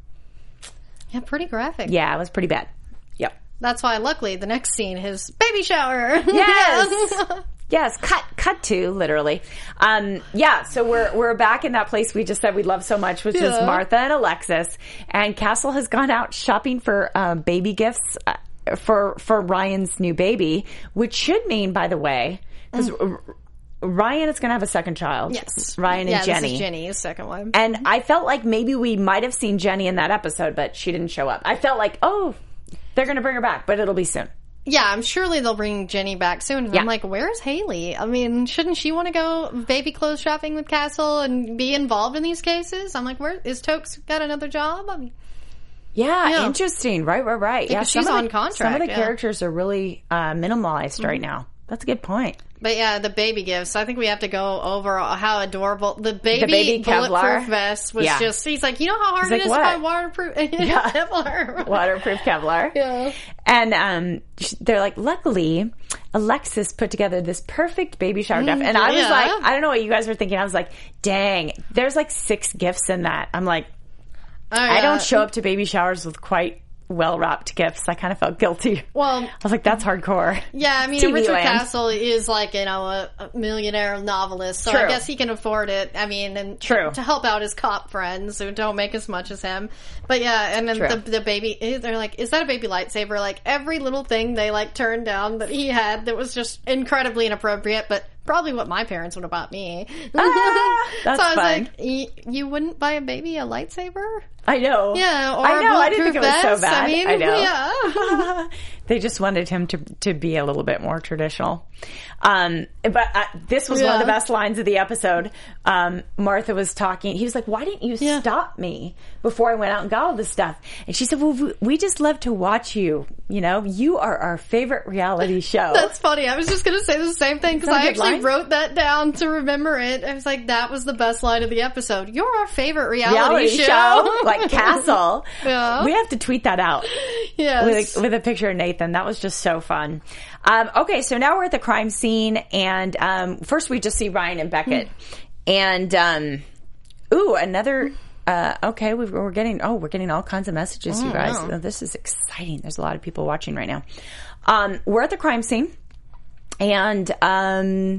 Yeah, pretty graphic. Yeah, it was pretty bad. Yep. That's why, luckily, the next scene is baby shower. Yes. Yes, cut cut to, literally. Um, yeah, so we're we're back in that place we just said we love so much, which Yeah. is Martha and Alexis. And Castle has gone out shopping for um, baby gifts uh, for for Ryan's new baby, which should mean, by the way, because Mm. Ryan is going to have a second child. Yes. Ryan and yeah, Jenny. This is Jenny's second one. And I felt like maybe we might have seen Jenny in that episode, but she didn't show up. I felt like, oh, they're going to bring her back, but it'll be soon. Yeah, I'm surely they'll bring Jenny back soon. And Yeah. I'm like, where's Haley? I mean, shouldn't she want to go baby clothes shopping with Castle and be involved in these cases? I'm like, where is Tokes got another job? I mean, Yeah, Yeah. interesting. Right, right, right. Yeah, because some she's of the- on contract, Some of the yeah. characters are really uh, minimalized right now. That's a good point. but yeah, the baby gifts. I think we have to go over how adorable the baby, The baby Kevlar. bulletproof vest was. Yeah. Just he's like, you know how hard He's it like, is to what? find waterproof Yeah. Kevlar. Waterproof Kevlar. Yeah. And um, sh- they're like, luckily, Alexis put together this perfect baby shower gift. And I was yeah. like, I don't know what you guys were thinking. I was like, dang, there's like six gifts in that. I'm like, Oh, I yeah. don't show up to baby showers with quite well-wrapped gifts. I kind of felt guilty. Well, I was like, that's hardcore. Yeah, I mean, T V Richard land. Castle is like, you know, a, a millionaire novelist, so True. I guess he can afford it. I mean, and True. to help out his cop friends who don't make as much as him. But yeah, and then True. the, the baby, they're like, is that a baby lightsaber? Like, every little thing they, like, turned down that he had that was just incredibly inappropriate, but probably what my parents would have bought me. Ah, that's so I was fun. like, y- you wouldn't buy a baby a lightsaber? I know. Yeah, or I know. a I didn't think it was bulletproof so vest. bad. I mean, I know. yeah. They just wanted him to to be a little bit more traditional. Um, but uh, this was one of the Yeah. best lines of the episode. Um, Martha was talking. He was like, "Why didn't you Yeah. stop me before I went out and got all this stuff?" And she said, "Well, we- we just love to watch you. You know, you are our favorite reality show." That's funny. I was just going to say the same thing because Is that a I good actually line? wrote that down to remember it. I was like, that was the best line of the episode. You're our favorite reality, reality show. show, like Castle. Yeah. We have to tweet that out. Yes. With a, with a picture of Nathan. That was just so fun. Um, okay, so now we're at the crime scene, and um, first we just see Ryan and Beckett. And, um, ooh, another... Uh, okay, we've, we're getting... Oh, we're getting all kinds of messages, you guys. wow. Oh, this is exciting. There's a lot of people watching right now. Um, we're at the crime scene, and... Um,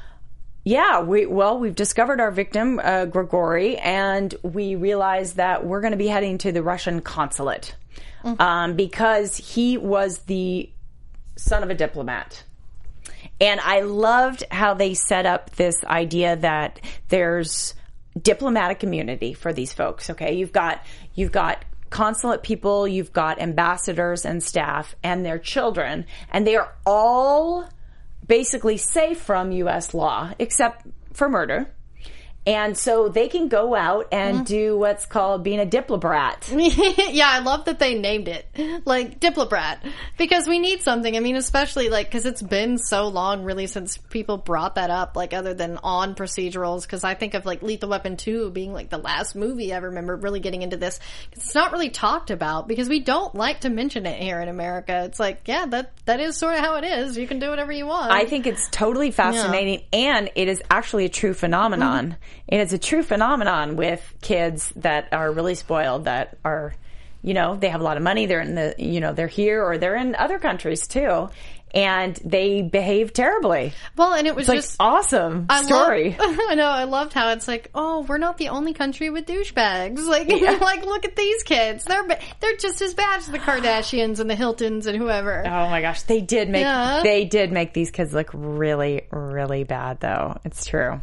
Yeah, we well, we've discovered our victim, uh, Grigori, and we realize that we're going to be heading to the Russian consulate um, because he was the son of a diplomat. And I loved how they set up this idea that there's diplomatic immunity for these folks. Okay, you've got you've got consulate people, you've got ambassadors and staff, and their children, and they are all basically safe from U S law, except for murder. And so they can go out and Mm. do what's called being a diplobrat. Yeah, I love that they named it like Diplobrat because we need something. I mean, especially like because it's been so long, really, since people brought that up. Like other than on procedurals, because I think of like Lethal Weapon two being like the last movie I remember really getting into this. It's not really talked about because we don't like to mention it here in America. It's like, yeah, that that is sort of how it is. You can do whatever you want. I think it's totally fascinating, and it is actually a true phenomenon. Mm-hmm. It is a true phenomenon with kids that are really spoiled, that are, you know, they have a lot of money, they're in the, you know, they're here or they're in other countries too, and they behave terribly. Well, and it was It's like just awesome I story. Love, I know. I loved how it's like, oh, we're not the only country with douchebags. Like, like look at these kids. They're ba- they're just as bad as the Kardashians and the Hiltons and whoever. Oh my gosh, they did make Yeah. they did make these kids look really, really bad, though. It's true.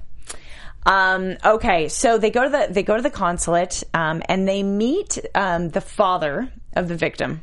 Um, okay, so they go to the they go to the consulate, um, and they meet um, the father of the victim,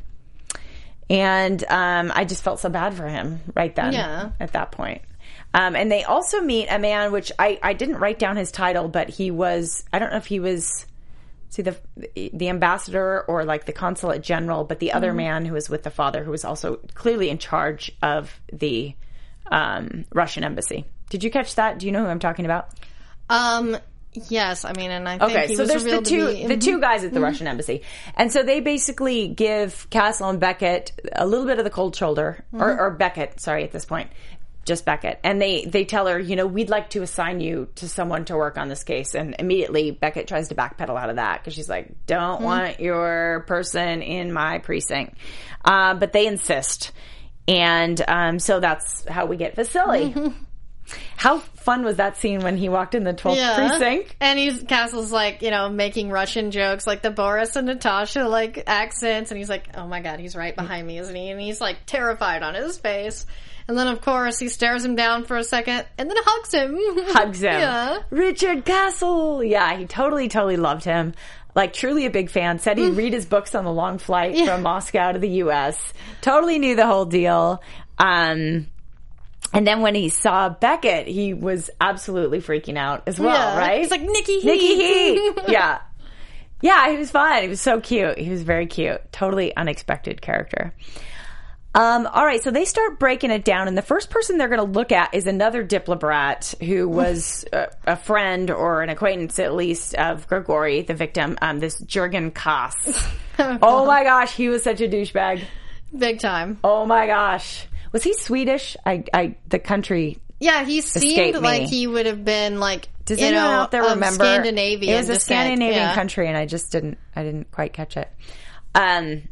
and um, I just felt so bad for him right then. Yeah. At that point. Um, and they also meet a man, which I, I didn't write down his title, but he was, I don't know if he was, see, the the ambassador or like the consulate general, but the other Mm-hmm. man who was with the father, who was also clearly in charge of the um, Russian embassy. Did you catch that? Do you know who I'm talking about? Um. Yes, I mean, and I think Okay, he so was there's the revealed two to be, the two guys at the Russian embassy, and so they basically give Castle and Beckett a little bit of the cold shoulder, or, or Beckett, sorry, at this point, just Beckett, and they they tell her, you know, we'd like to assign you to someone to work on this case, and immediately Beckett tries to backpedal out of that because she's like, don't Mm-hmm. want your person in my precinct, uh, but they insist, and um, so that's how we get Vasily. How fun was that scene when he walked in the twelfth Yeah. precinct? And he's Castle's like, you know, making Russian jokes like the Boris and Natasha like accents, and he's like, oh my god, he's right behind me, isn't he? And he's like terrified on his face. And then of course he stares him down for a second and then hugs him. Hugs him. Yeah. Richard Castle. Yeah, he totally, totally loved him. Like, truly a big fan. Said he'd read his books on the long flight Yeah. from Moscow to the U S. Totally knew the whole deal. Um, and then when he saw Beckett, he was absolutely freaking out as well, Yeah. right? He's like, Nikki Heat. Nikki Heat. Yeah. Yeah, he was fun. He was so cute. He was very cute. Totally unexpected character. Um, all right, so they start breaking it down, and the first person they're going to look at is another diplobrat who was a, a friend or an acquaintance, at least, of Grigori, the victim, um, this Jurgen Kass. Oh my gosh, he was such a douchebag. Big time. Oh my gosh. Was he Swedish? I, I, the country. Yeah, he Escaped seemed me. like he would have been like, Does you anyone know, out there of remember? Scandinavian It was a descent. Scandinavian Yeah. country, and I just didn't, I didn't quite catch it. Um,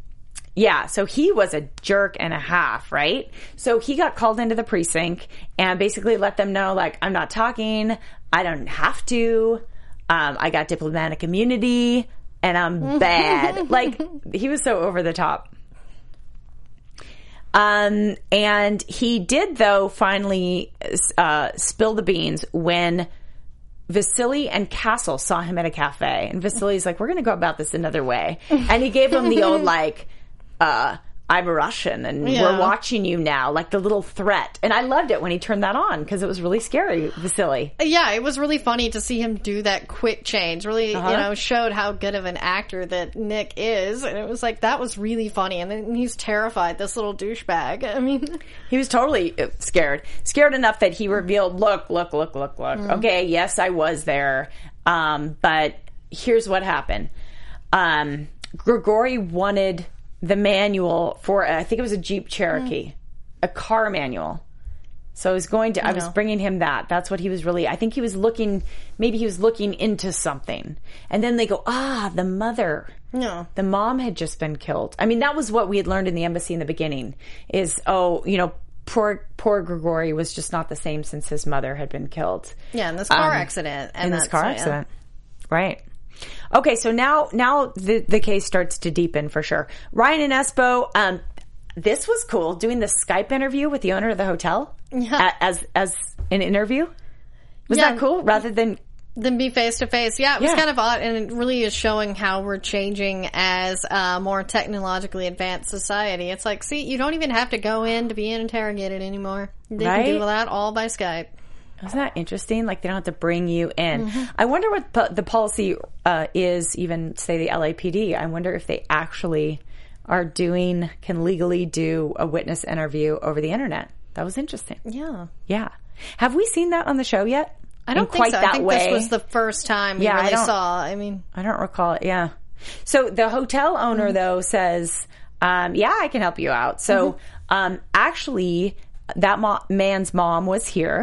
Yeah, so he was a jerk and a half, right? So he got called into the precinct and basically let them know, like, I'm not talking, I don't have to, um, I got diplomatic immunity, and I'm bad. Like, he was so over the top. Um, and he did, though, finally uh, spill the beans when Vasily and Castle saw him at a cafe. And Vasily's like, we're going to go about this another way. And he gave him the old, like, uh, I'm a Russian and Yeah. we're watching you now, like the little threat. And I loved it when he turned that on because it was really scary, Vasily. Yeah, it was really funny to see him do that quick change. Really, Uh-huh. you know, showed how good of an actor that Nick is. And it was like, that was really funny. And then he's terrified, this little douchebag. I mean, He was totally uh, scared. Scared enough that he revealed, look, look, look, look, look. Mm-hmm. Okay, yes, I was there. Um, but here's what happened. Um, Grigory wanted the manual for, I think it was a Jeep Cherokee, mm. a car manual. So I was going to, I was bringing him that. That's what he was really, I think he was looking, maybe he was looking into something. And then they go, ah, the mother. No. The mom had just been killed. I mean, that was what we had learned in the embassy in the beginning is, oh, you know, poor, poor Grigory was just not the same since his mother had been killed. Yeah, in this car Um, accident. And in this that's- car yeah. accident. Right. Okay, so now now the the case starts to deepen for sure. Ryan and Espo, um, this was cool doing the Skype interview with the owner of the hotel Yeah. a- as as an interview. Was Yeah. that cool? Rather than Then be face to face. Yeah, it was Yeah. kind of odd, and it really is showing how we're changing as a more technologically advanced society. It's like, see, you don't even have to go in to be interrogated anymore. They Right? can do that all by Skype. Isn't that interesting? Like, they don't have to bring you in. Mm-hmm. I wonder what po- the policy uh, is, even, say, the L A P D. I wonder if they actually are doing, can legally do a witness interview over the internet. That was interesting. Yeah. Yeah. Have we seen that on the show yet? I don't In think quite so. that I think way? this was the first time we Yeah, I really don't- saw. I mean, I don't recall it. Yeah. So the hotel owner, Mm-hmm. though, says, um, yeah, I can help you out. So Mm-hmm. um, actually, that mo- man's mom was here.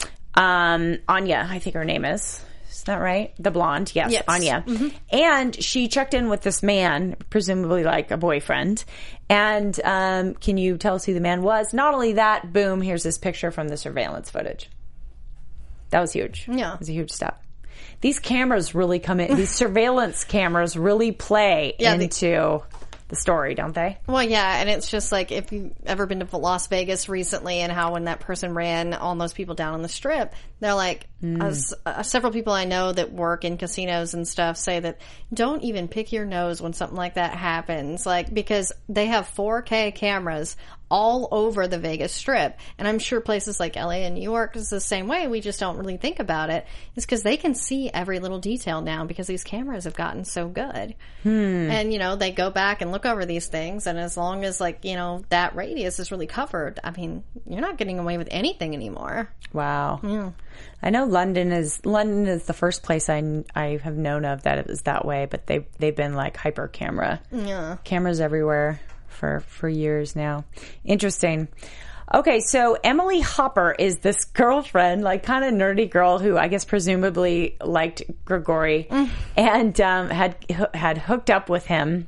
Um, Anya, I think her name is. Is that right? The blonde. Yes, Yes. Anya. Mm-hmm. And she checked in with this man, presumably like a boyfriend. And um, can you tell us who the man was? Not only that, boom, here's this picture from the surveillance footage. That was huge. Yeah. It was a huge step. These cameras really come in, these surveillance cameras really play Yeah, they- into the story, don't they? well, yeah, and it's just like if you've ever been to Las Vegas recently and how when that person ran all those people down on the strip, they're like, Mm. as, uh, several people I know that work in casinos and stuff say that don't even pick your nose when something like that happens, like, because they have four K cameras all over the Vegas Strip. And I'm sure places like L A and New York is the same way. We just don't really think about it. It's because they can see every little detail now because these cameras have gotten so good. Hmm. And, you know, they go back and look over these things. And as long as, like, you know, that radius is really covered, I mean, you're not getting away with anything anymore. Wow. I know London is London is the first place I, I have known of that it was that way, but they they've been like hyper camera. Yeah. Cameras everywhere for for years now. Interesting. Okay, so Emily Hopper is this girlfriend, like kind of nerdy girl who I guess presumably liked Grigory and um, had had hooked up with him.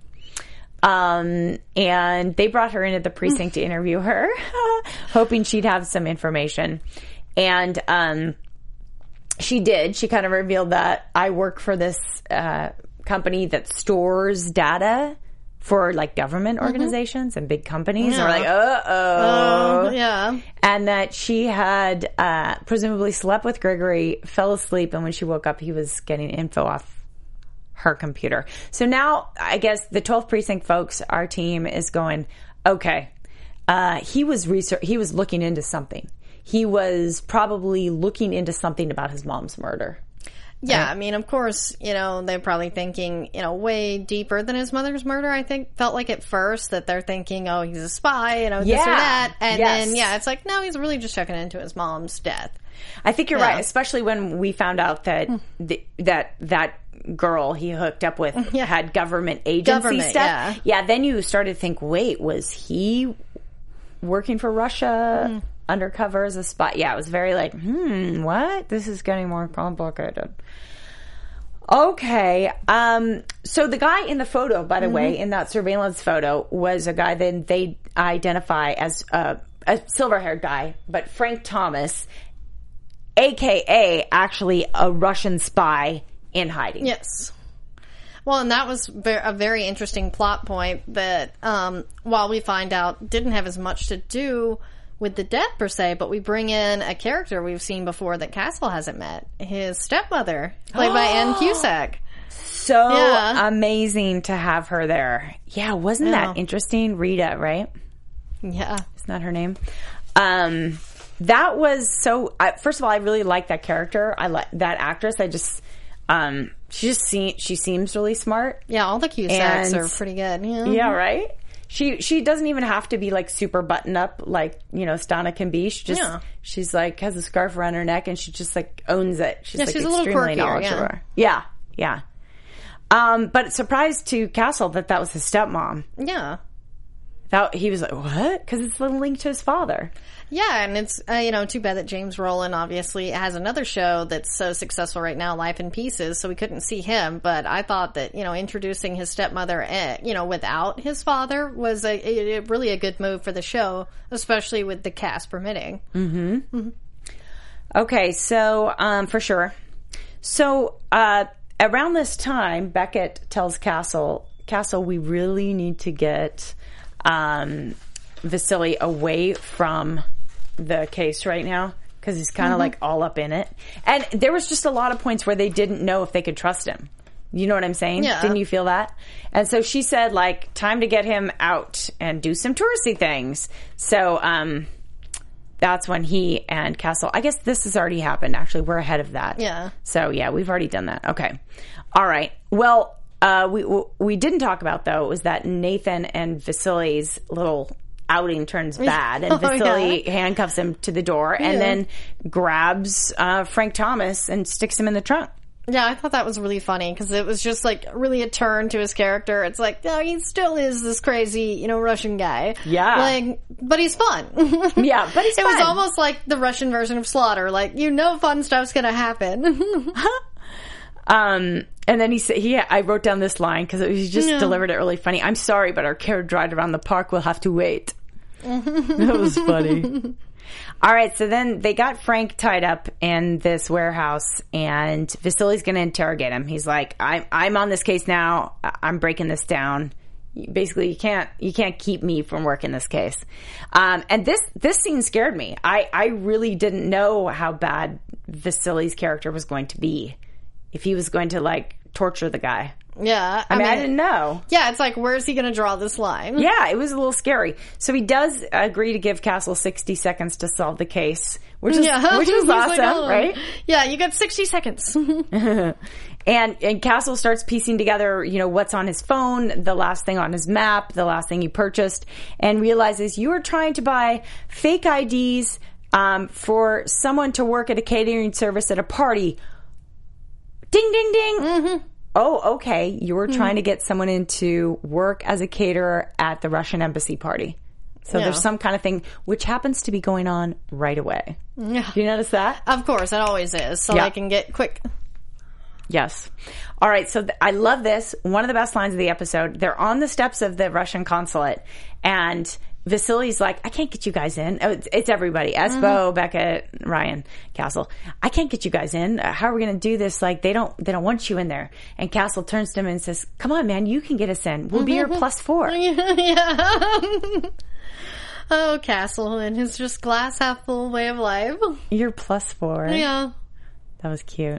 Um, and they brought her into the precinct to interview her, hoping she'd have some information. And um, she did. She kind of revealed that I work for this uh, company that stores data for like government organizations and big companies. Yeah. And we're like, uh-oh. Oh, yeah. And that she had uh, presumably slept with Grigory, fell asleep, and when she woke up, he was getting info off her computer. So now, I guess the twelfth Precinct folks, our team, is going, okay, uh, he was research- he was looking into something. He was probably looking into something about his mom's murder. Yeah, I mean, of course, you know, they're probably thinking, you know, way deeper than his mother's murder, I think. Felt like at first that they're thinking, oh, he's a spy, you know, this Yeah. or that. And Yes. then, yeah, it's like, no, he's really just checking into his mom's death. I think you're Yeah. right, especially when we found out that the, that that girl he hooked up with Yeah. had government agency Government, stuff. yeah. Yeah, then you started to think, wait, was he working for Russia undercover as a spy? Yeah, it was very like, hmm, what? This is getting more complicated. Okay. Um, so the guy in the photo, by the Mm-hmm. way, in that surveillance photo, was a guy that they identify as a, a silver-haired guy, but Frank Thomas, a k a actually a Russian spy in hiding. Yes. Well, and that was ver- a very interesting plot point that, um, while we find out didn't have as much to do with the death per se, but we bring in a character we've seen before that Castle hasn't met. His stepmother, played by Ann Cusack. So Yeah. amazing to have her there. Yeah, wasn't Yeah. that interesting? Rita, right? Yeah. Isn't that her name? Um, that was so. I, first of all, I really like that character. I like that actress. I just, um, she just se- she seems really smart. Yeah, all the Cusacks And- are pretty good. Yeah. Yeah, right. She she doesn't even have to be like super button up like you know Stana can be. She just Yeah. she's like has a scarf around her neck and she just like owns it. She's Yeah, like she's a little extremely quirkier, knowledgeable. Yeah, yeah. Um, but surprised to Castle that that was his stepmom. Yeah. That he was like, what? Because it's the link to his father. Yeah, and it's, uh, you know, too bad that James Rowland obviously has another show that's so successful right now, Life in Pieces, so we couldn't see him, but I thought that, you know, introducing his stepmother, uh, you know, without his father was a, a, a really a good move for the show, especially with the cast permitting. Okay, so um, for sure. So uh, around this time, Beckett tells Castle, Castle, we really need to get um, Vasily away from the case right now because he's kind of like all up in it. And there was just a lot of points where they didn't know if they could trust him. You know what I'm saying? Yeah. Didn't you feel that? And so she said, like, time to get him out and do some touristy things. So, um, that's when he and Castle, I guess this has already happened, actually. We're ahead of that. Yeah. So, yeah, we've already done that. Okay. All right. Well, uh, we we didn't talk about, though, was that Nathan and Vasily's little outing turns bad, and Oh, Vasily yeah. handcuffs him to the door and Yeah. then grabs uh, Frank Thomas and sticks him in the trunk. Yeah, I thought that was really funny because it was just like really a turn to his character. It's like, no, he still is this crazy, you know, Russian guy. Yeah. Like, but he's fun. Yeah, but he's It was fun. almost like the Russian version of Slaughter. Like, you know fun stuff's gonna happen. Um, and then he said, he, I wrote down this line because he just Yeah. delivered it really funny. I'm sorry, but our carriage ride around the park will have to wait. That was funny. All right, so then they got Frank tied up in this warehouse, and Vasily's going to interrogate him. He's like, "I'm I'm on this case now. I- I'm breaking this down. Basically, you can't you can't keep me from working this case." Um, and this this scene scared me. I I really didn't know how bad Vasily's character was going to be. If he was going to like torture the guy. Yeah. I mean, I didn't know. Yeah, it's like, where's he gonna draw this line? Yeah, it was a little scary. So he does agree to give Castle sixty seconds to solve the case, which is Yeah. which was He's like, awesome, "Oh." right? Yeah, you got sixty seconds. And and Castle starts piecing together, you know, what's on his phone, the last thing on his map, the last thing he purchased, and realizes you are trying to buy fake I Ds um, for someone to work at a catering service at a party. Ding, ding, ding. Mm-hmm. Oh, okay. You were trying to get someone into work as a caterer at the Russian embassy party. So Yeah. there's some kind of thing which happens to be going on right away. Yeah. Do you notice that? Of course, it always is. So Yeah. I can get quick. Yes. All right. So th- I love this. One of the best lines of the episode. They're on the steps of the Russian consulate, and Vasily's like, "I can't get you guys in." Oh, it's, it's everybody: Espo, Beckett, Ryan, Castle. "I can't get you guys in. Uh, How are we going to do this? Like, they don't, they don't want you in there." And Castle turns to him and says, "Come on, man, you can get us in. We'll be your plus four." Yeah. Oh, Castle and his just glass half full way of life. You're plus four. Yeah. That was cute.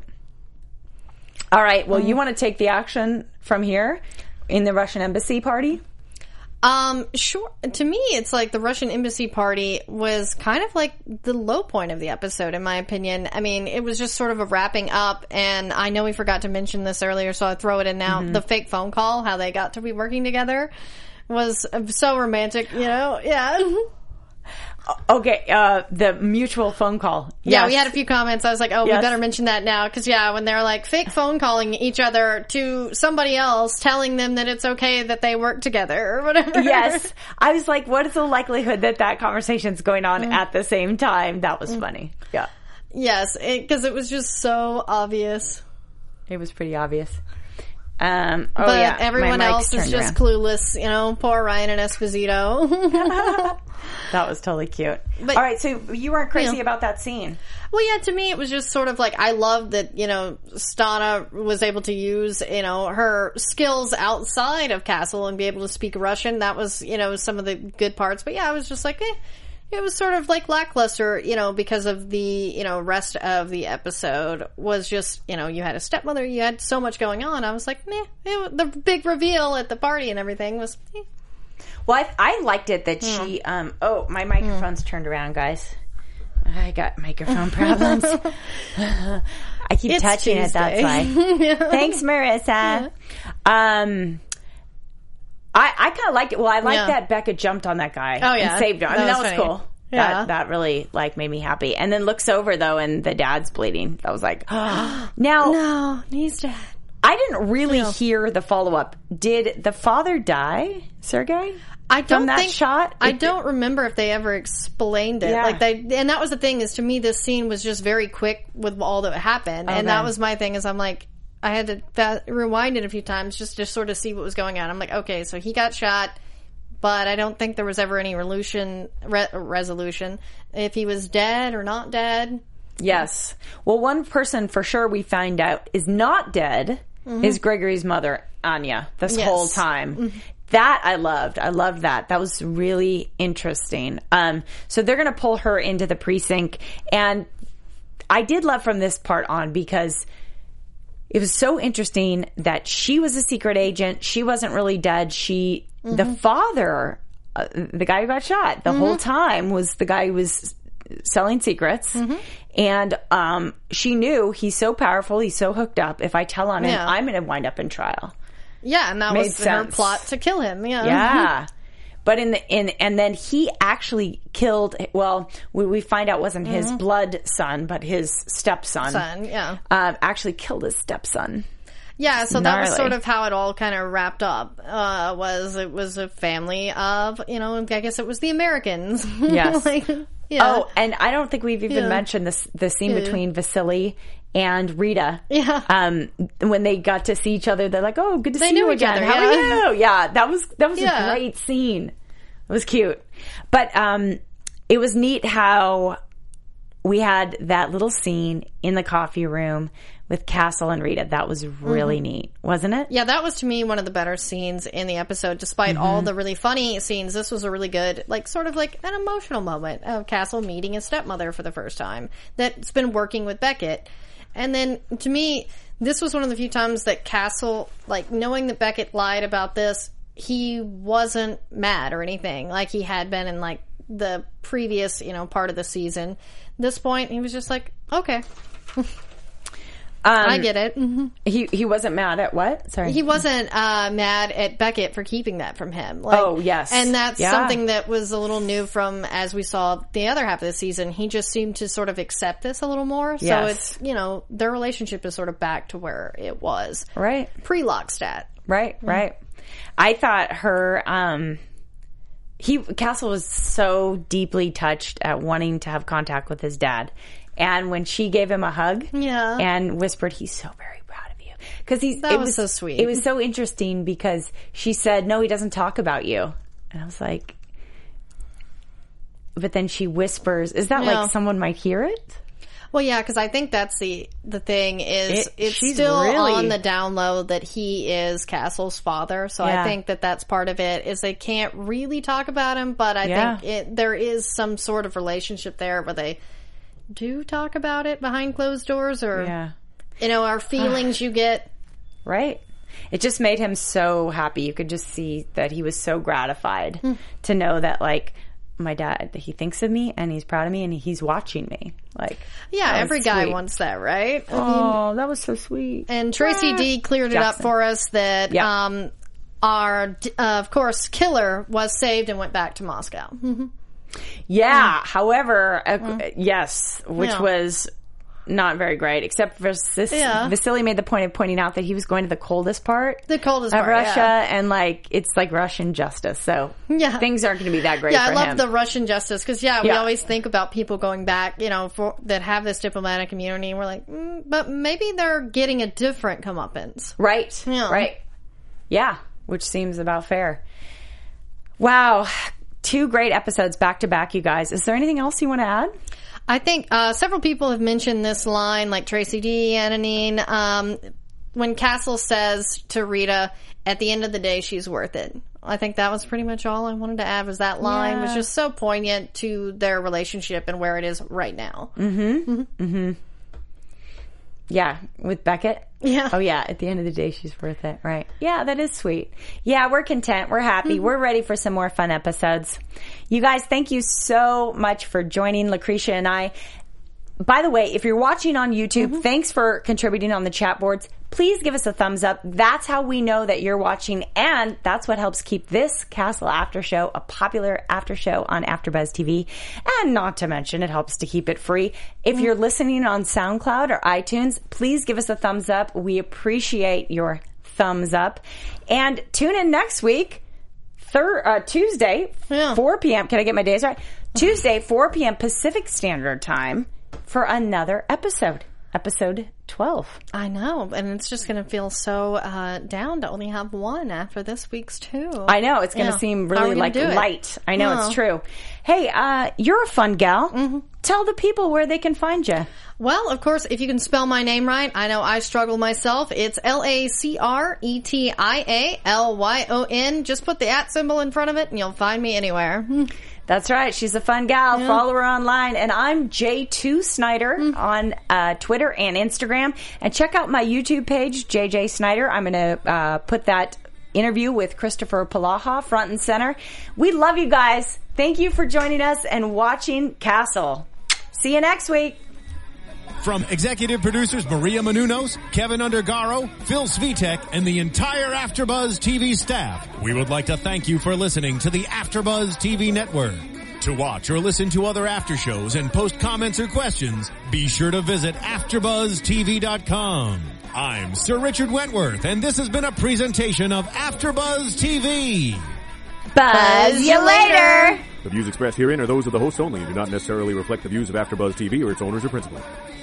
All right. Well, you want to take the action from here in the Russian embassy party? Um, sure. To me, it's like the Russian embassy party was kind of like the low point of the episode, in my opinion. I mean, it was just sort of a wrapping up, and I know we forgot to mention this earlier, so I'll throw it in now. Mm-hmm. The fake phone call, how they got to be working together, was so romantic, you know? Yeah. Okay, uh, the mutual phone call. Yeah, Yes. we had a few comments. I was like, oh, we Yes. better mention that now. Because, yeah, when they're like fake phone calling each other to somebody else, telling them that it's okay that they work together or whatever. Yes. I was like, what is the likelihood that that conversation's going on Mm. at the same time? That was funny. Yeah. Yes, because it, it was just so obvious. It was pretty obvious. Um, oh but yeah, everyone my else mic's is turned just around. clueless. You know, poor Ryan and Esposito. That was totally cute. But- All right, so you weren't crazy Yeah. about that scene. Well, yeah, to me, it was just sort of like, I loved that, you know, Stana was able to use, you know, her skills outside of Castle and be able to speak Russian. That was, you know, some of the good parts. But yeah, I was just like, eh. It was sort of like lackluster, you know, because of the, you know, rest of the episode was just, you know, you had a stepmother, you had so much going on. I was like, meh. It, the big reveal at the party and everything was, eh. Well, I, I liked it that she. Um, oh, my microphone's turned around, guys. I got microphone problems. I keep It's touching it. That's why. Yeah. Thanks, Marissa. Um, I I kind of liked it. Well, I liked Yeah. that Becca jumped on that guy. Oh, yeah. and saved him. I That mean, that was was funny. cool. Yeah. That that really like made me happy. And then looks over though, and the dad's bleeding. I was like, oh. Now No, he's dead. I didn't really No. hear the follow up. Did the father die, Sergei? I don't From that think, shot? I It- don't remember if they ever explained it. Yeah. Like they, and that was the thing is to me this scene was just very quick with all that happened, and Okay. that was my thing. Is I'm like I had to fa- rewind it a few times just to sort of see what was going on. I'm like, okay, so he got shot, but I don't think there was ever any resolution re- resolution if he was dead or not dead. Yes. Well, one person for sure we find out is not dead is Gregory's mother, Anya, this Yes. whole time. That I loved. I loved that. That was really interesting. Um, so they're going to pull her into the precinct. And I did love from this part on because it was so interesting that she was a secret agent. She wasn't really dead. She, the father, uh, the guy who got shot the whole time was the guy who was selling secrets. And um, she knew he's so powerful. He's so hooked up. If I tell on him, Yeah. I'm going to wind up in trial. Yeah, and that Made was her sense. plot to kill him. Yeah, Yeah. But in the in and then he actually killed. Well, we, we find out it wasn't his blood son, but his stepson. Son, yeah. um, actually killed his stepson. Yeah, so that was Gnarly. sort of how it all kind of wrapped up. Uh, was it was a family of, you know, I guess it was the Americans. Yes. Like, yeah. Oh, and I don't think we've even Yeah. mentioned this the scene Yeah. between Vasily and Rita. Yeah. Um, when they got to see each other, they're like, "Oh, good to They see knew you each again. other, How yeah. are you?" Yeah, that was that was Yeah. a great scene. It was cute, but um, it was neat how we had that little scene in the coffee room with Castle and Rita. That was really neat, wasn't it? Yeah, that was to me one of the better scenes in the episode. Despite all the really funny scenes, this was a really good, like, sort of like an emotional moment of Castle meeting his stepmother for the first time. That's been working with Beckett. And then, to me, this was one of the few times that Castle, like, knowing that Beckett lied about this, he wasn't mad or anything, like he had been in, like, the previous, you know, part of the season. This point, he was just like, okay. I get it. Mhm. He he wasn't mad at what? Sorry, He wasn't uh, mad at Beckett for keeping that from him. Like, Oh, yes. and that's Yeah. something that was a little new from as we saw the other half of the season. He just seemed to sort of accept this a little more. So Yes. it's, you know, their relationship is sort of back to where it was right. pre Lockstead. Right, right. I thought her, um, he, Castle was so deeply touched at wanting to have contact with his dad. And when she gave him a hug Yeah. and whispered, he's so very proud of you. Cause he's, That it was so sweet. It was so interesting because she said, no, he doesn't talk about you. And I was like, but then she whispers, is that Yeah. like someone might hear it? Well, yeah, because I think that's the the thing is It- it's she's still really- on the down low that he is Castle's father. So Yeah. I think that that's part of it is they can't really talk about him, but I Yeah. think it, there is some sort of relationship there where they do talk about it behind closed doors, or Yeah. you know, our feelings you get. Right. It just made him so happy. You could just see that he was so gratified Hmm. to know that, like, my dad, he thinks of me and he's proud of me and he's watching me. Like, Yeah, that was every guy sweet. wants that, right? I mean, Oh, that was so sweet. and Tracy D cleared it up Jackson. for us that Yep. um, our, uh, of course, killer was saved and went back to Moscow. Yeah. However, uh, yes, which Yeah. was not very great, except for this, Yeah. Vasily made the point of pointing out that he was going to the coldest part The coldest of part, Russia, yeah. and like it's like Russian justice, so Yeah. things aren't going to be that great Yeah, for I love him. the Russian justice because yeah, we Yeah. always think about people going back, you know, for that have this diplomatic immunity, and we're like, mm, but maybe they're getting a different comeuppance. Right, Yeah. right. Yeah, which seems about fair. Wow. Two great episodes back to back, you guys. Is there anything else you want to add? I think uh, several people have mentioned this line, like Tracy D, Ananine, um, when Castle says to Rita, at the end of the day, she's worth it. I think that was pretty much all I wanted to add was that line Yeah. was just so poignant to their relationship and where it is right now. Yeah, with Beckett? Yeah. Oh, yeah. At the end of the day, she's worth it. Right. Yeah, that is sweet. Yeah, we're content. We're happy. We're ready for some more fun episodes. You guys, thank you so much for joining Lucretia and I. By the way, if you're watching on YouTube, thanks for contributing on the chat boards. Please give us a thumbs up. That's how we know that you're watching, and that's what helps keep this Castle After Show a popular after show on AfterBuzz T V. And not to mention, it helps to keep it free. If you're listening on SoundCloud or iTunes, please give us a thumbs up. We appreciate your thumbs up. And tune in next week, thir- uh, Tuesday, Yeah. four p.m. Can I get my days right? Tuesday, four p.m. Pacific Standard Time for another episode. Episode twelve. I know, and it's just going to feel so uh, down to only have one after this week's two. I know. It's going to Yeah. seem How are really we gonna like do it? light. I know Yeah. it's true. Hey, uh, you're a fun gal. Mm-hmm. Tell the people where they can find you. Well, of course, if you can spell my name right, I know I struggle myself. It's L A C R E T I A L Y O N. Just put the at symbol in front of it and you'll find me anywhere. That's right. She's a fun gal. Follow her online. And I'm J two Snyder Mm. on uh, Twitter and Instagram. And check out my YouTube page, J J Snyder. I'm going to uh, put that interview with Christopher Palaha front and center. We love you guys. Thank you for joining us and watching Castle. See you next week. From executive producers Maria Menounos, Kevin Undergaro, Phil Svitek, and the entire AfterBuzz T V staff, we would like to thank you for listening to the AfterBuzz T V network. To watch or listen to other after shows and post comments or questions, be sure to visit after buzz T V dot com. I'm Sir Richard Wentworth, and this has been a presentation of AfterBuzz T V. Buzz you later. The views expressed herein are those of the hosts only and do not necessarily reflect the views of AfterBuzz T V or its owners or principals.